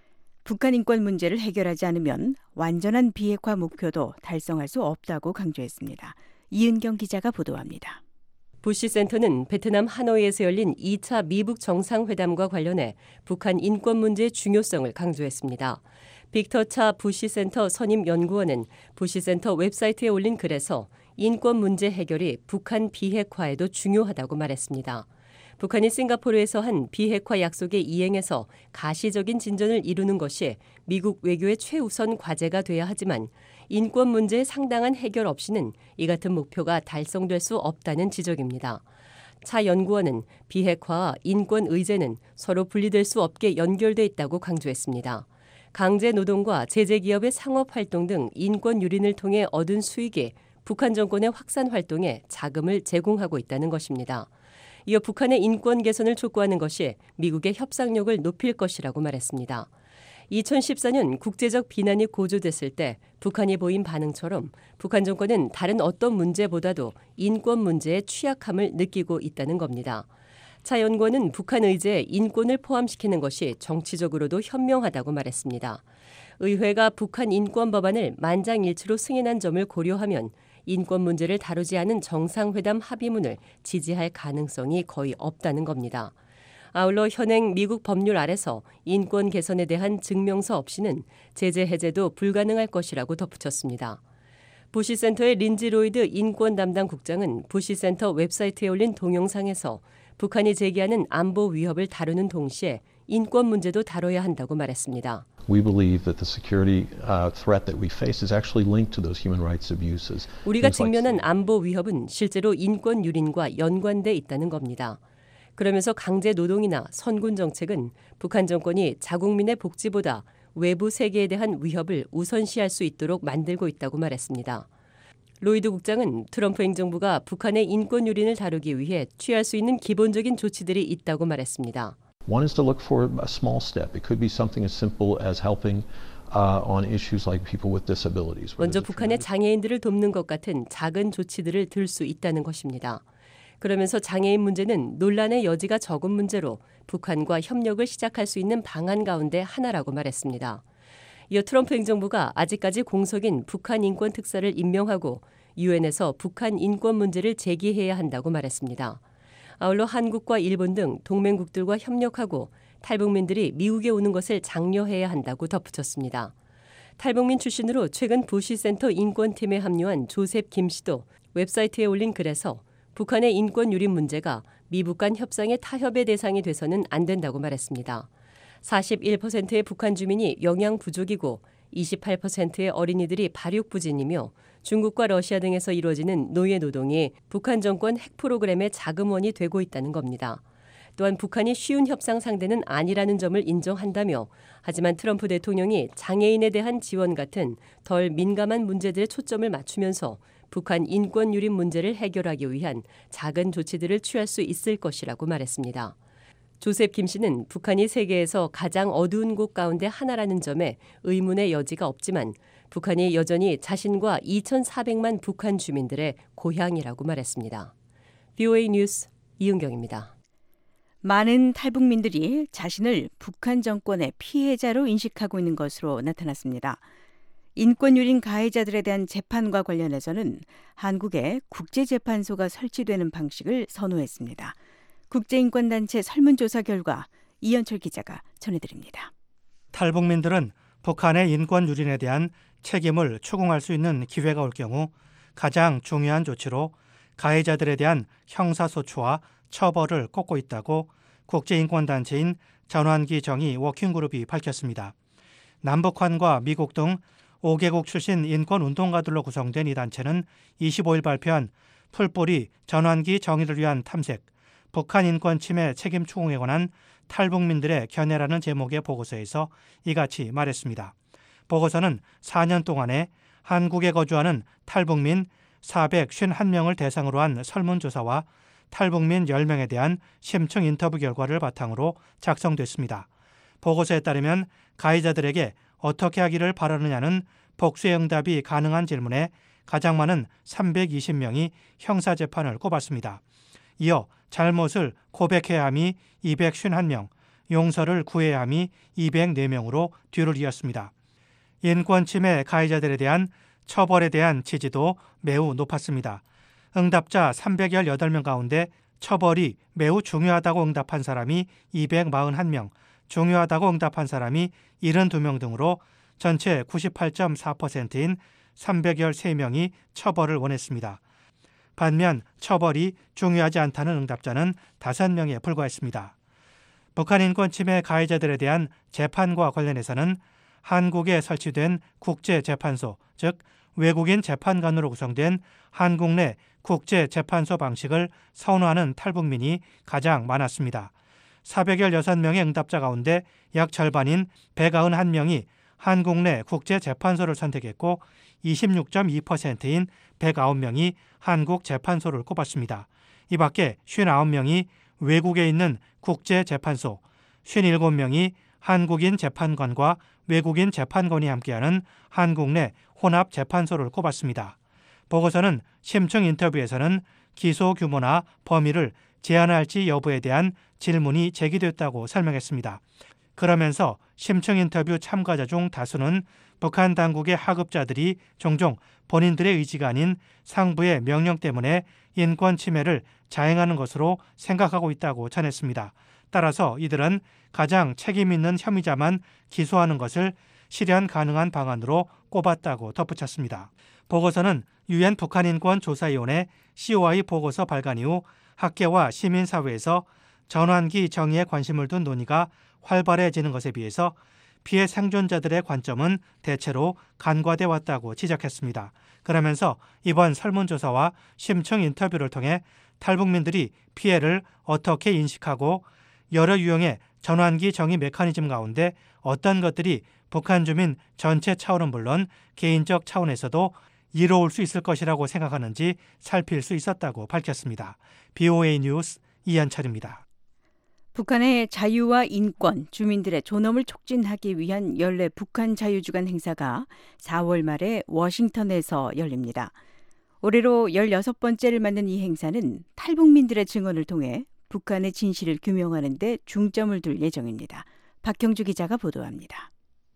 북한 인권 문제를 해결하지 않으면 완전한 비핵화 목표도 달성할 수 없다고 강조했습니다. 이은경 기자가 보도합니다. 부시 센터는 베트남 하노이에서 열린 2차 미북 정상회담과 관련해 북한 인권 문제의 중요성을 강조했습니다. 빅터 차 부시 센터 선임 연구원은 부시 센터 웹사이트에 올린 글에서 인권 문제 해결이 북한 비핵화에도 중요하다고 말했습니다. 북한이 싱가포르에서 한 비핵화 약속의 이행에서 가시적인 진전을 이루는 것이 미국 외교의 최우선 과제가 돼야 하지만 인권 문제의 상당한 해결 없이는 이 같은 목표가 달성될 수 없다는 지적입니다. 차 연구원은 비핵화와 인권 의제는 서로 분리될 수 없게 연결돼 있다고 강조했습니다. 강제 노동과 제재 기업의 상업 활동 등 인권 유린을 통해 얻은 수익이 북한 정권의 확산 활동에 자금을 제공하고 있다는 것입니다. 이어 북한의 인권 개선을 촉구하는 것이 미국의 협상력을 높일 것이라고 말했습니다. 2014년 국제적 비난이 고조됐을 때 북한이 보인 반응처럼 북한 정권은 다른 어떤 문제보다도 인권 문제의 취약함을 느끼고 있다는 겁니다. 차 연구원은 북한 의제에 인권을 포함시키는 것이 정치적으로도 현명하다고 말했습니다. 의회가 북한 인권 법안을 만장일치로 승인한 점을 고려하면 인권 문제를 다루지 않은 정상회담 합의문을 지지할 가능성이 거의 없다는 겁니다. 아울러 현행 미국 법률 아래서 인권 개선에 대한 증명서 없이는 제재 해제도 불가능할 것이라고 덧붙였습니다. 부시센터의 린지 로이드 인권 담당 국장은 부시센터 웹사이트에 올린 동영상에서 북한이 제기하는 안보 위협을 다루는 동시에 인권 문제도 다뤄야 한다고 말했습니다. We believe that the security threat that we face is actually linked to those human rights abuses. 우리가 직면한 안보 위협은 실제로 인권 유린과 연관돼 있다는 겁니다. 그러면서 강제 노동이나 선군 정책은 북한 정권이 자국민의 복지보다 외부 세계에 대한 위협을 우선시할 수 있도록 만들고 있다고 말했습니다. 로이드 국장은 트럼프 행정부가 북한의 인권 유린을 다루기 위해 취할 수 있는 기본적인 조치들이 있다고 말했습니다. One is to look for a small step. It could be something as simple as helping on issues like people with disabilities. 먼저 북한의 장애인들을 돕는 것 같은 작은 조치들을 들 수 있다는 것입니다. 그러면서 장애인 문제는 논란의 여지가 적은 문제로 북한과 협력을 시작할 수 있는 방안 가운데 하나라고 말했습니다. 이어 트럼프 행정부가 아직까지 공석인 북한 인권 특사를 임명하고 유엔에서 북한 인권 문제를 제기해야 한다고 말했습니다. 아울러 한국과 일본 등 동맹국들과 협력하고 탈북민들이 미국에 오는 것을 장려해야 한다고 덧붙였습니다. 탈북민 출신으로 최근 부시센터 인권팀에 합류한 조셉 김 씨도 웹사이트에 올린 글에서 북한의 인권 유린 문제가 미북 간 협상의 타협의 대상이 돼서는 안 된다고 말했습니다. 41%의 북한 주민이 영양 부족이고 28%의 어린이들이 발육부진이며 중국과 러시아 등에서 이루어지는 노예 노동이 북한 정권 핵 프로그램의 자금원이 되고 있다는 겁니다. 또한 북한이 쉬운 협상 상대는 아니라는 점을 인정한다며 하지만 트럼프 대통령이 장애인에 대한 지원 같은 덜 민감한 문제들에 초점을 맞추면서 북한 인권 유린 문제를 해결하기 위한 작은 조치들을 취할 수 있을 것이라고 말했습니다. 조셉 김 씨는 북한이 세계에서 가장 어두운 곳 가운데 하나라는 점에 의문의 여지가 없지만 북한이 여전히 자신과 2,400만 북한 주민들의 고향이라고 말했습니다. VOA 뉴스 이은경입니다. 많은 탈북민들이 자신을 북한 정권의 피해자로 인식하고 있는 것으로 나타났습니다. 인권유린 가해자들에 대한 재판과 관련해서는 한국에 국제재판소가 설치되는 방식을 선호했습니다. 국제인권단체 설문조사 결과 이현철 기자가 전해드립니다. 탈북민들은 북한의 인권 유린에 대한 책임을 추궁할 수 있는 기회가 올 경우 가장 중요한 조치로 가해자들에 대한 형사소추와 처벌을 꼽고 있다고 국제인권단체인 전환기 정의 워킹그룹이 밝혔습니다. 남북한과 미국 등 5개국 출신 인권운동가들로 구성된 이 단체는 25일 발표한 풀뿌리 전환기 정의를 위한 탐색, 북한 인권 침해 책임 추궁에 관한 탈북민들의 견해라는 제목의 보고서에서 이같이 말했습니다. 보고서는 4년 동안에 한국에 거주하는 탈북민 451명을 대상으로 한 설문조사와 탈북민 10명에 대한 심층 인터뷰 결과를 바탕으로 작성됐습니다. 보고서에 따르면 가해자들에게 어떻게 하기를 바라느냐는 복수의 응답이 가능한 질문에 가장 많은 320명이 형사재판을 꼽았습니다. 이어 잘못을 고백해야 함이 251명, 용서를 구해야 함이 204명으로 뒤를 이었습니다. 인권침해 가해자들에 대한 처벌에 대한 지지도 매우 높았습니다. 응답자 318명 가운데 처벌이 매우 중요하다고 응답한 사람이 241명, 중요하다고 응답한 사람이 72명 등으로 전체 98.4%인 313명이 처벌을 원했습니다. 반면 처벌이 중요하지 않다는 응답자는 5명에 불과했습니다. 북한 인권 침해 가해자들에 대한 재판과 관련해서는 한국에 설치된 국제재판소, 즉 외국인 재판관으로 구성된 한국 내 국제재판소 방식을 선호하는 탈북민이 가장 많았습니다. 416명의 응답자 가운데 약 절반인 191명이 한국 내 국제재판소를 선택했고 26.2%인 109명이 한국 재판소를 꼽았습니다. 이 밖에 59명이 외국에 있는 국제재판소, 57명이 한국인 재판관과 외국인 재판관이 함께하는 한국 내 혼합재판소를 꼽았습니다. 보고서는 심층 인터뷰에서는 기소 규모나 범위를 제한할지 여부에 대한 질문이 제기됐다고 설명했습니다. 그러면서 심층 인터뷰 참가자 중 다수는 북한 당국의 하급자들이 종종 본인들의 의지가 아닌 상부의 명령 때문에 인권 침해를 자행하는 것으로 생각하고 있다고 전했습니다. 따라서 이들은 가장 책임 있는 혐의자만 기소하는 것을 실현 가능한 방안으로 꼽았다고 덧붙였습니다. 보고서는 유엔 북한인권조사위원회 COI 보고서 발간 이후 학계와 시민사회에서 전환기 정의에 관심을 둔 논의가 활발해지는 것에 비해서 피해 생존자들의 관점은 대체로 간과돼 왔다고 지적했습니다. 그러면서 이번 설문조사와 심층 인터뷰를 통해 탈북민들이 피해를 어떻게 인식하고 여러 유형의 전환기 정의 메커니즘 가운데 어떤 것들이 북한 주민 전체 차원은 물론 개인적 차원에서도 이로울 수 있을 것이라고 생각하는지 살필 수 있었다고 밝혔습니다. BOA 뉴스 이한철입니다. 북한의 자유와 인권, 주민들의 존엄을 촉진하기 위한 연례 북한 자유주간 행사가 4월 말에 워싱턴에서 열립니다. 올해로 16번째를 맞는 이 행사는 탈북민들의 증언을 통해 북한의 진실을 규명하는 데 중점을 둘 예정입니다. 박형주 기자가 보도합니다.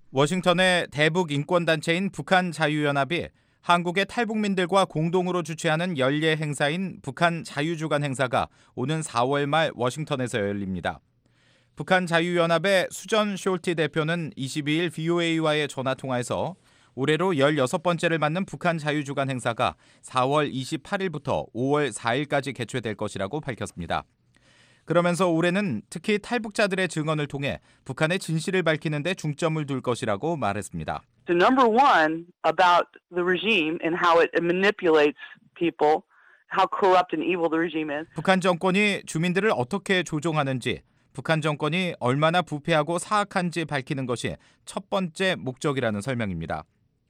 워싱턴의 대북 인권단체인 북한 자유연합이 한국의 탈북민들과 공동으로 주최하는 연례 행사인 북한 자유주간 행사가 오는 4월 말 워싱턴에서 열립니다. 북한 자유연합의 수전 숄티 대표는 22일 VOA와의 전화통화에서 올해로 16번째를 맞는 북한 자유주간 행사가 4월 28일부터 5월 4일까지 개최될 것이라고 밝혔습니다. 그러면서 올해는 특히 탈북자들의 증언을 통해 북한의 진실을 밝히는 데 중점을 둘 것이라고 말했습니다. So number one, about the regime and how it manipulates people, how corrupt and evil the regime is. 북한 정권이 주민들을 어떻게 조종하는지, 북한 정권이 얼마나 부패하고 사악한지 밝히는 것이 첫 번째 목적이라는 설명입니다.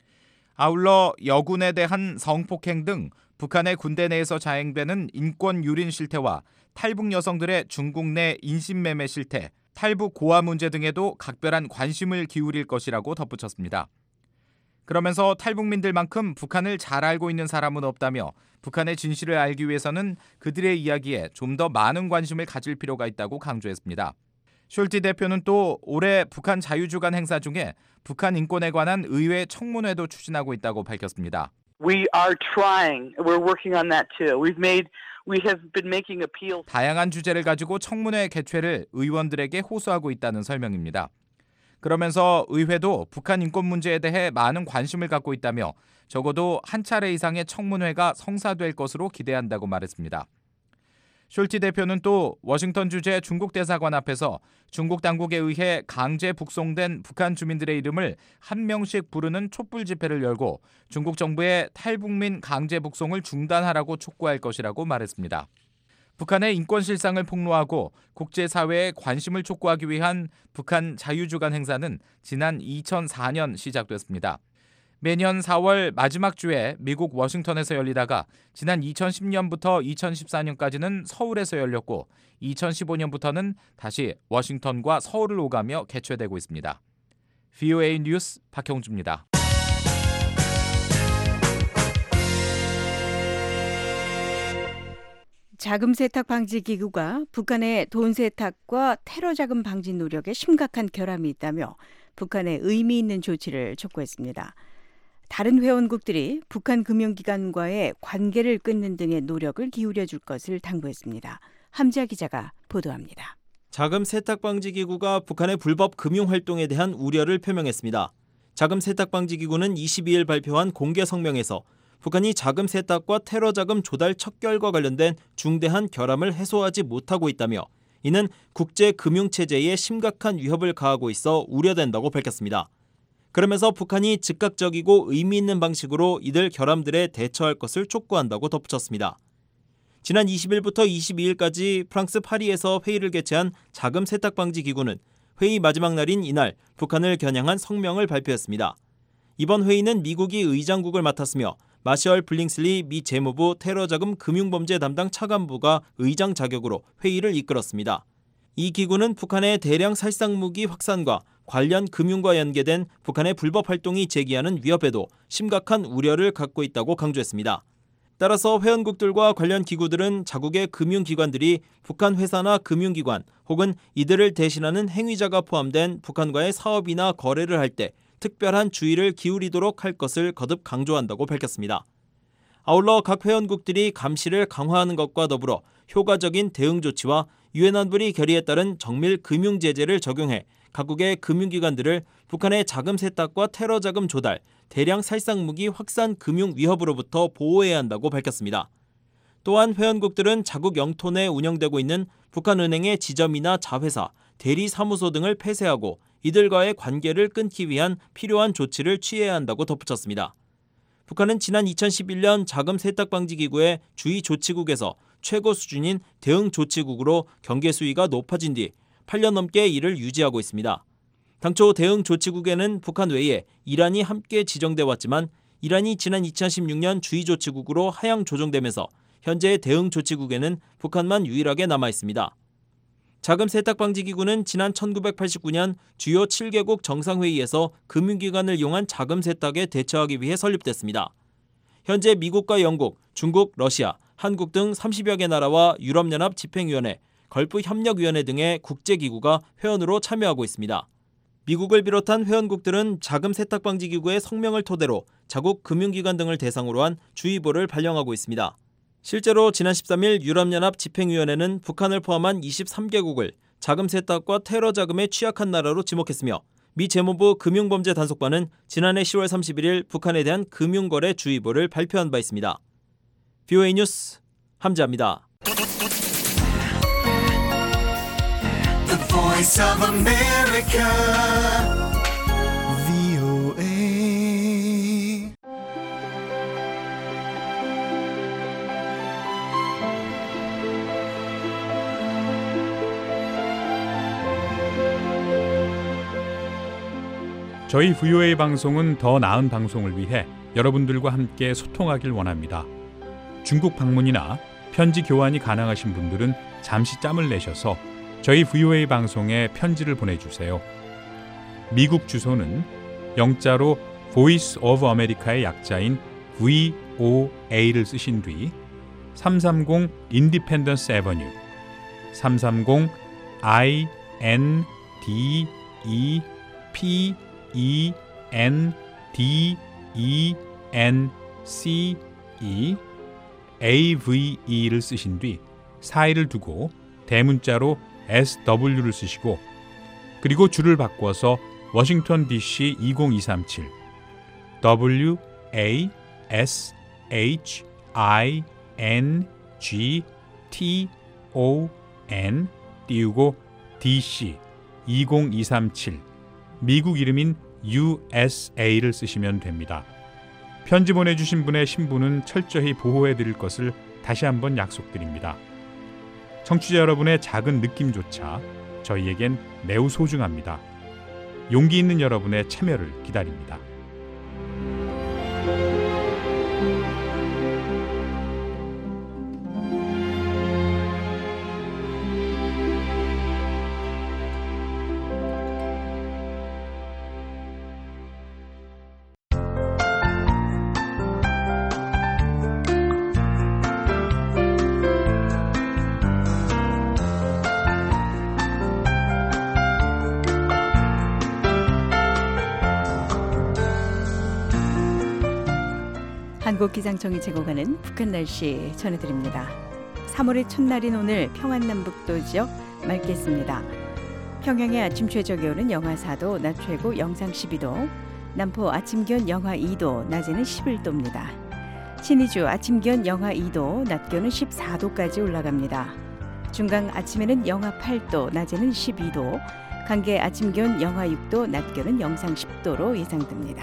아울러 여군에 대한 성폭행 등 북한의 군대 내에서 자행되는 인권 유린 실태와 탈북 여성들의 중국 내 인신매매 실태, 탈북 고아 문제 등에도 각별한 관심을 기울일 것이라고 덧붙였습니다. 그러면서 탈북민들만큼 북한을 잘 알고 있는 사람은 없다며 북한의 진실을 알기 위해서는 그들의 이야기에 좀 더 많은 관심을 가질 필요가 있다고 강조했습니다. 숄티 대표는 또 올해 북한 자유주간 행사 중에 북한 인권에 관한 의회 청문회도 추진하고 있다고 밝혔습니다. We are trying. We're working on that too. We have been making appeals. 다양한 주제를 가지고 청문회 개최를 의원들에게 호소하고 있다는 설명입니다. 그러면서 의회도 북한 인권 문제에 대해 많은 관심을 갖고 있다며 적어도 한 차례 이상의 청문회가 성사될 것으로 기대한다고 말했습니다. 숄티 대표는 또 워싱턴 주재 중국 대사관 앞에서 중국 당국에 의해 강제 북송된 북한 주민들의 이름을 한 명씩 부르는 촛불 집회를 열고 중국 정부의 탈북민 강제 북송을 중단하라고 촉구할 것이라고 말했습니다. 북한의 인권 실상을 폭로하고 국제사회의 관심을 촉구하기 위한 북한 자유주간 행사는 지난 2004년 시작됐습니다. 매년 4월 마지막 주에 미국 워싱턴에서 열리다가 지난 2010년부터 2014년까지는 서울에서 열렸고 2015년부터는 다시 워싱턴과 서울을 오가며 개최되고 있습니다. VOA 뉴스 박형주입니다. 자금 세탁 방지 기구가 북한의 돈 세탁과 테러 자금 방지 노력에 심각한 결함이 있다며 북한에 의미 있는 조치를 촉구했습니다. 다른 회원국들이 북한 금융기관과의 관계를 끊는 등의 노력을 기울여 줄 것을 당부했습니다. 함지아 기자가 보도합니다. 자금 세탁 방지 기구가 북한의 불법 금융 활동에 대한 우려를 표명했습니다. 자금 세탁 방지 기구는 22일 발표한 공개 성명에서 북한이 자금 세탁과 테러 자금 조달 척결과 관련된 중대한 결함을 해소하지 못하고 있다며 이는 국제 금융 체제에 심각한 위협을 가하고 있어 우려된다고 밝혔습니다. 그러면서 북한이 즉각적이고 의미 있는 방식으로 이들 결함들에 대처할 것을 촉구한다고 덧붙였습니다. 지난 20일부터 22일까지 프랑스 파리에서 회의를 개최한 자금 세탁 방지 기구는 회의 마지막 날인 이날 북한을 겨냥한 성명을 발표했습니다. 이번 회의는 미국이 의장국을 맡았으며 마셜 블링슬리 미 재무부 테러자금 금융범죄 담당 차관부가 의장 자격으로 회의를 이끌었습니다. 이 기구는 북한의 대량 살상무기 확산과 관련 금융과 연계된 북한의 불법 활동이 제기하는 위협에도 심각한 우려를 갖고 있다고 강조했습니다. 따라서 회원국들과 관련 기구들은 자국의 금융기관들이 북한 회사나 금융기관 혹은 이들을 대신하는 행위자가 포함된 북한과의 사업이나 거래를 할 때 특별한 주의를 기울이도록 할 것을 거듭 강조한다고 밝혔습니다. 아울러 각 회원국들이 감시를 강화하는 것과 더불어 효과적인 대응 조치와 유엔 안보리 결의에 따른 정밀 금융 제재를 적용해 각국의 금융기관들을 북한의 자금 세탁과 테러 자금 조달, 대량 살상무기 확산 금융 위협으로부터 보호해야 한다고 밝혔습니다. 또한 회원국들은 자국 영토 내 운영되고 있는 북한은행의 지점이나 자회사, 대리사무소 등을 폐쇄하고 이들과의 관계를 끊기 위한 필요한 조치를 취해야 한다고 덧붙였습니다. 북한은 지난 2011년 자금 세탁 방지 기구의 주의 조치국에서 최고 수준인 대응 조치국으로 경계 수위가 높아진 뒤 8년 넘게 이를 유지하고 있습니다. 당초 대응 조치국에는 북한 외에 이란이 함께 지정돼 왔지만 이란이 지난 2016년 주의 조치국으로 하향 조정되면서 현재 대응 조치국에는 북한만 유일하게 남아 있습니다. 자금 세탁 방지 기구는 지난 1989년 주요 7개국 정상회의에서 금융기관을 이용한 자금 세탁에 대처하기 위해 설립됐습니다. 현재 미국과 영국, 중국, 러시아, 한국 등 30여 개 나라와 유럽연합 집행위원회, 걸프협력위원회 등의 국제기구가 회원으로 참여하고 있습니다. 미국을 비롯한 회원국들은 자금 세탁 방지 기구의 성명을 토대로 자국 금융기관 등을 대상으로 한 주의보를 발령하고 있습니다. 실제로 지난 13일 유럽연합 집행위원회는 북한을 포함한 23개국을 자금 세탁과 테러 자금에 취약한 나라로 지목했으며 미 재무부 금융범죄 단속반은 지난해 10월 31일 북한에 대한 금융거래 주의보를 발표한 바 있습니다. VOA 뉴스 함지아입니다. The Voice of America, VOA. 저희 VOA 방송은 더 나은 방송을 위해 여러분들과 함께 소통하길 원합니다. 중국 방문이나 편지 교환이 가능하신 분들은 잠시 짬을 내셔서 저희 VOA 방송에 편지를 보내주세요. 미국 주소는 영자로 Voice of America의 약자인 VOA를 쓰신 뒤 330 Independence Avenue, 330 INDEPENDENCE AVE를 쓰신 뒤 41을 두고 대문자로 SW를 쓰시고 그리고 줄을 바꿔서 워싱턴 DC 20237 WASHINGTON 띄우고 DC 20237 미국 이름인 USA를 쓰시면 됩니다. 편지 보내주신 분의 신분은 철저히 보호해드릴 것을 다시 한번 약속드립니다. 청취자 여러분의 작은 느낌조차 저희에겐 매우 소중합니다. 용기 있는 여러분의 참여를 기다립니다. 한국기상청이 제공하는 북한 날씨 전해드립니다. 3월의 첫날인 오늘 평안남북도 지역 맑겠습니다. 평양의 아침 최저기온은 영하 4도, 낮 최고 영상 12도, 남포 아침 기온 영하 2도, 낮에는 11도입니다. 신의주 아침 기온 영하 2도, 낮 기온은 14도까지 올라갑니다. 중강 아침에는 영하 8도, 낮에는 12도, 강계 아침 기온 영하 6도, 낮 기온은 영상 10도로 예상됩니다.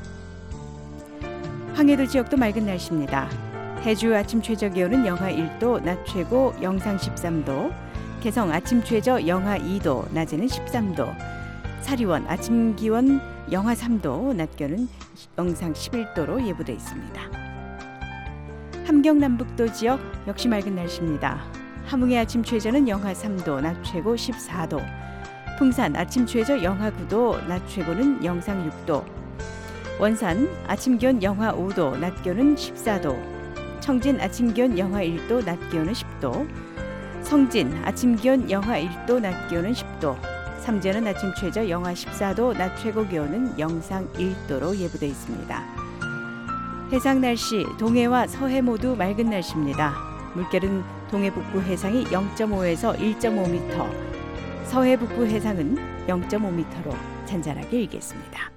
황해도 지역도 맑은 날씨입니다. 해주 아침 최저기온은 영하 1도, 낮 최고 영상 13도, 개성 아침 최저 영하 2도, 낮에는 13도, 사리원 아침 기온 영하 3도, 낮 기온은 영상 11도로 예보돼 있습니다. 함경 남북도 지역 역시 맑은 날씨입니다. 함흥의 아침 최저는 영하 3도, 낮 최고 14도, 풍산 아침 최저 영하 9도, 낮 최고는 영상 6도, 원산 아침 기온 영하 5도, 낮 기온은 14도, 청진 아침 기온 영하 1도, 낮 기온은 10도, 성진 아침 기온 영하 1도, 낮 기온은 10도, 삼재는 아침 최저 영하 14도, 낮 최고 기온은 영상 1도로 예보돼 있습니다. 해상 날씨, 동해와 서해 모두 맑은 날씨입니다. 물결은 동해 북부 해상이 0.5에서 1.5m, 서해 북부 해상은 0.5m로 잔잔하게 일겠습니다.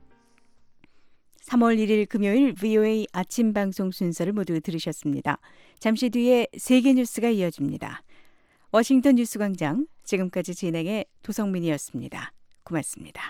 3월 1일 금요일 VOA 아침 방송 순서를 모두 들으셨습니다. 잠시 뒤에 세계 뉴스가 이어집니다. 워싱턴 뉴스광장, 지금까지 진행의 도성민이었습니다. 고맙습니다.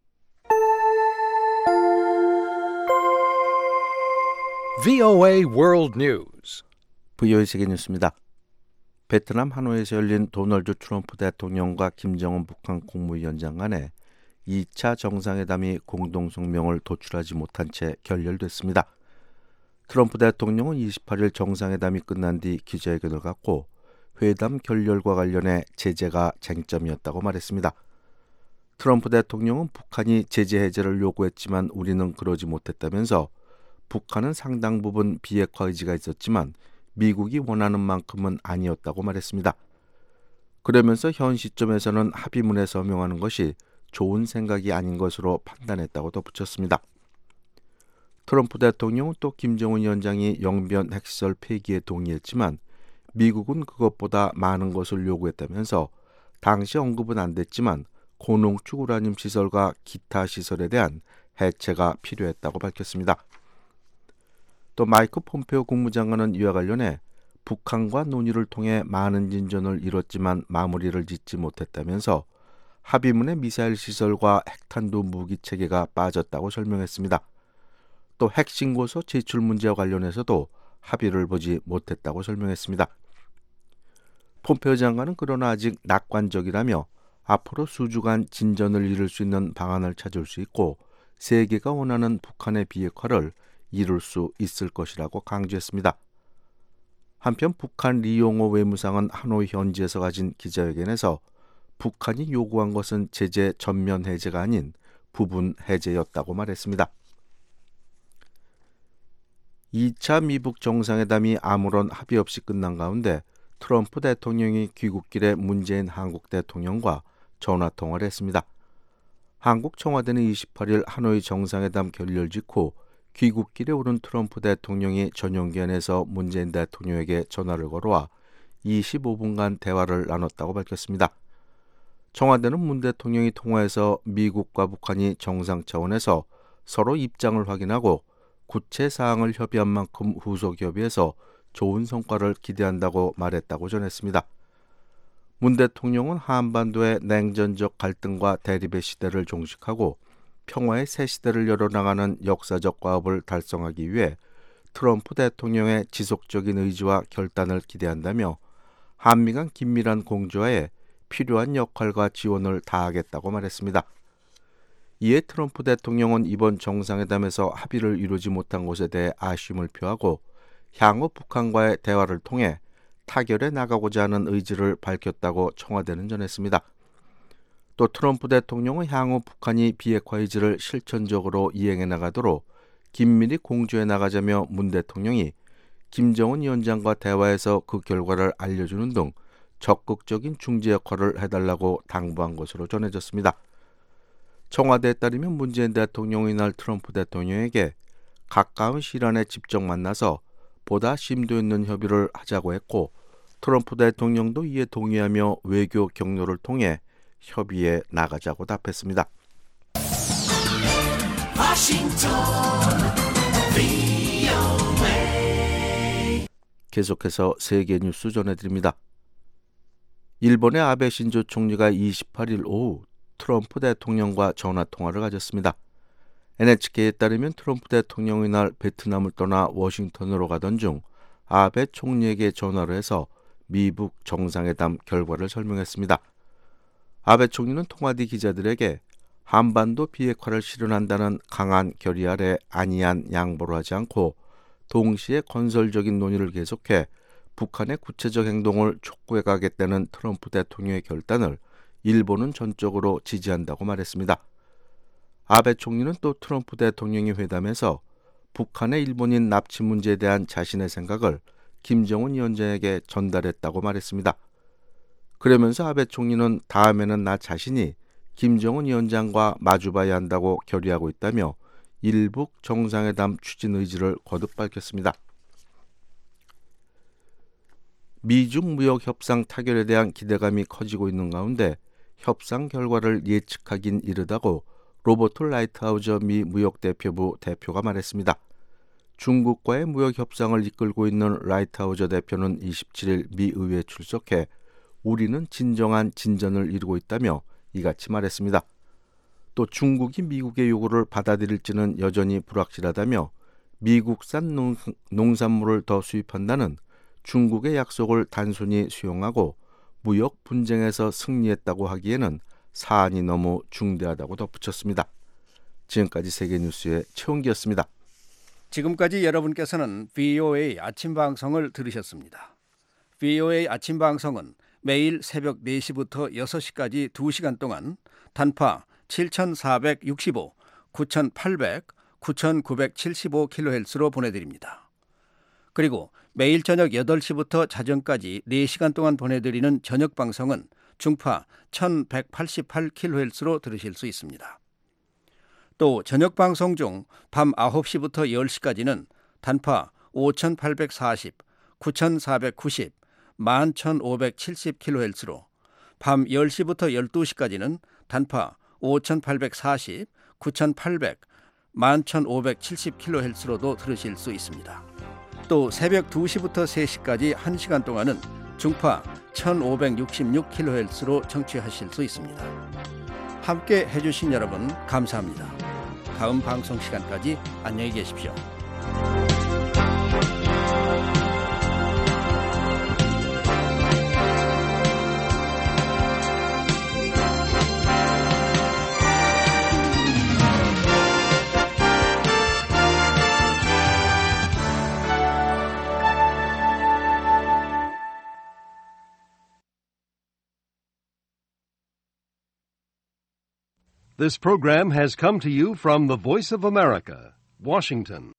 VOA World News. VOA 세계 뉴스입니다. 베트남 하노이에서 열린 도널드 트럼프 대통령과 김정은 북한 국무위원장 간에 2차 정상회담이 공동성명을 도출하지 못한 채 결렬됐습니다. 트럼프 대통령은 28일 정상회담이 끝난 뒤 기자회견을 갖고 회담 결렬과 관련해 제재가 쟁점이었다고 말했습니다. 트럼프 대통령은 북한이 제재 해제를 요구했지만 우리는 그러지 못했다면서 북한은 상당 부분 비핵화 의지가 있었지만 미국이 원하는 만큼은 아니었다고 말했습니다. 그러면서 현 시점에서는 합의문에 서명하는 것이 좋은 생각이 아닌 것으로 판단했다고 덧붙였습니다. 트럼프 대통령은 또 김정은 위원장이 영변 핵시설 폐기에 동의했지만 미국은 그것보다 많은 것을 요구했다면서 당시 언급은 안 됐지만 고농축 우라늄 시설과 기타 시설에 대한 해체가 필요했다고 밝혔습니다. 또 마이크 폼페오 국무장관은 이와 관련해 북한과 논의를 통해 많은 진전을 이뤘지만 마무리를 짓지 못했다면서 합의문에 미사일 시설과 핵탄두 무기 체계가 빠졌다고 설명했습니다. 또 핵신고서 제출 문제와 관련해서도 합의를 보지 못했다고 설명했습니다. 폼페오 장관은 그러나 아직 낙관적이라며 앞으로 수주간 진전을 이룰 수 있는 방안을 찾을 수 있고 세계가 원하는 북한의 비핵화를 이룰 수 있을 것이라고 강조했습니다. 한편 북한 리용호 외무상은 하노이 현지에서 가진 기자회견에서 북한이 요구한 것은 제재 전면 해제가 아닌 부분 해제였다고 말했습니다. 2차 미북 정상회담이 아무런 합의 없이 끝난 가운데 트럼프 대통령이 귀국길에 문재인 한국 대통령과 전화통화를 했습니다. 한국 청와대는 28일 하노이 정상회담 결렬 직후 귀국길에 오른 트럼프 대통령이 전용기관에서 문재인 대통령에게 전화를 걸어와 25분간 대화를 나눴다고 밝혔습니다. 청와대는 문 대통령이 통화에서 미국과 북한이 정상 차원에서 서로 입장을 확인하고 구체 사항을 협의한 만큼 후속 협의에서 좋은 성과를 기대한다고 말했다고 전했습니다. 문 대통령은 한반도의 냉전적 갈등과 대립의 시대를 종식하고 평화의 새 시대를 열어나가는 역사적 과업을 달성하기 위해 트럼프 대통령의 지속적인 의지와 결단을 기대한다며 한미 간 긴밀한 공조하에 필요한 역할과 지원을 다하겠다고 말했습니다. 이에 트럼프 대통령은 이번 정상회담에서 합의를 이루지 못한 것에 대해 아쉬움을 표하고 향후 북한과의 대화를 통해 타결해 나가고자 하는 의지를 밝혔다고 청와대는 전했습니다. 또 트럼프 대통령은 향후 북한이 비핵화 의지를 실천적으로 이행해 나가도록 긴밀히 공조해 나가자며 문 대통령이 김정은 위원장과 대화에서 그 결과를 알려주는 등 적극적인 중재 역할을 해달라고 당부한 것으로 전해졌습니다. 청와대에 따르면 문재인 대통령이 이날 트럼프 대통령에게 가까운 시일 안에 직접 만나서 보다 심도 있는 협의를 하자고 했고 트럼프 대통령도 이에 동의하며 외교 경로를 통해 협의에 나가자고 답했습니다. 계속해서 세계 뉴스 전해드립니다. 일본의 아베 신조 총리가 28일 오후 트럼프 대통령과 전화통화를 가졌습니다. NHK에 따르면 트럼프 대통령이 날 베트남을 떠나 워싱턴으로 가던 중 아베 총리에게 전화를 해서 미북 정상회담 결과를 설명했습니다. 아베 총리는 통화 뒤 기자들에게 한반도 비핵화를 실현한다는 강한 결의 아래 안이한 양보를 하지 않고 동시에 건설적인 논의를 계속해 북한의 구체적 행동을 촉구해 가겠다는 트럼프 대통령의 결단을 일본은 전적으로 지지한다고 말했습니다. 아베 총리는 또 트럼프 대통령이 회담에서 북한의 일본인 납치 문제에 대한 자신의 생각을 김정은 위원장에게 전달했다고 말했습니다. 그러면서 아베 총리는 다음에는 나 자신이 김정은 위원장과 마주봐야 한다고 결의하고 있다며 일북 정상회담 추진 의지를 거듭 밝혔습니다. 미중 무역 협상 타결에 대한 기대감이 커지고 있는 가운데 협상 결과를 예측하긴 이르다고 로버트 라이트하우저 미 무역대표부 대표가 말했습니다. 중국과의 무역 협상을 이끌고 있는 라이트하우저 대표는 27일 미 의회에 출석해 우리는 진정한 진전을 이루고 있다며 이같이 말했습니다. 또 중국이 미국의 요구를 받아들일지는 여전히 불확실하다며 미국산 농산물을 더 수입한다는 중국의 약속을 단순히 수용하고 무역 분쟁에서 승리했다고 하기에는 사안이 너무 중대하다고 덧붙였습니다. 지금까지 세계뉴스의 최홍기였습니다. 지금까지 여러분께서는 VOA 아침 방송을 들으셨습니다. VOA 아침 방송은 매일 새벽 4시부터 6시까지 2시간 동안 단파 7,465, 9,800, 9,975kHz로 보내드립니다. 그리고 매일 저녁 8시부터 자정까지 4시간 동안 보내드리는 저녁 방송은 중파 1188kHz로 들으실 수 있습니다. 또 저녁 방송 중 밤 9시부터 10시까지는 단파 5840, 9490, 11570kHz로 밤 10시부터 12시까지는 단파 5840, 9800, 11570kHz로도 들으실 수 있습니다. 또 새벽 2시부터 3시까지 1시간 동안은 중파 1566kHz로 청취하실 수 있습니다. 함께 해주신 여러분 감사합니다. 다음 방송 시간까지 안녕히 계십시오. This program has come to you from the Voice of America, Washington.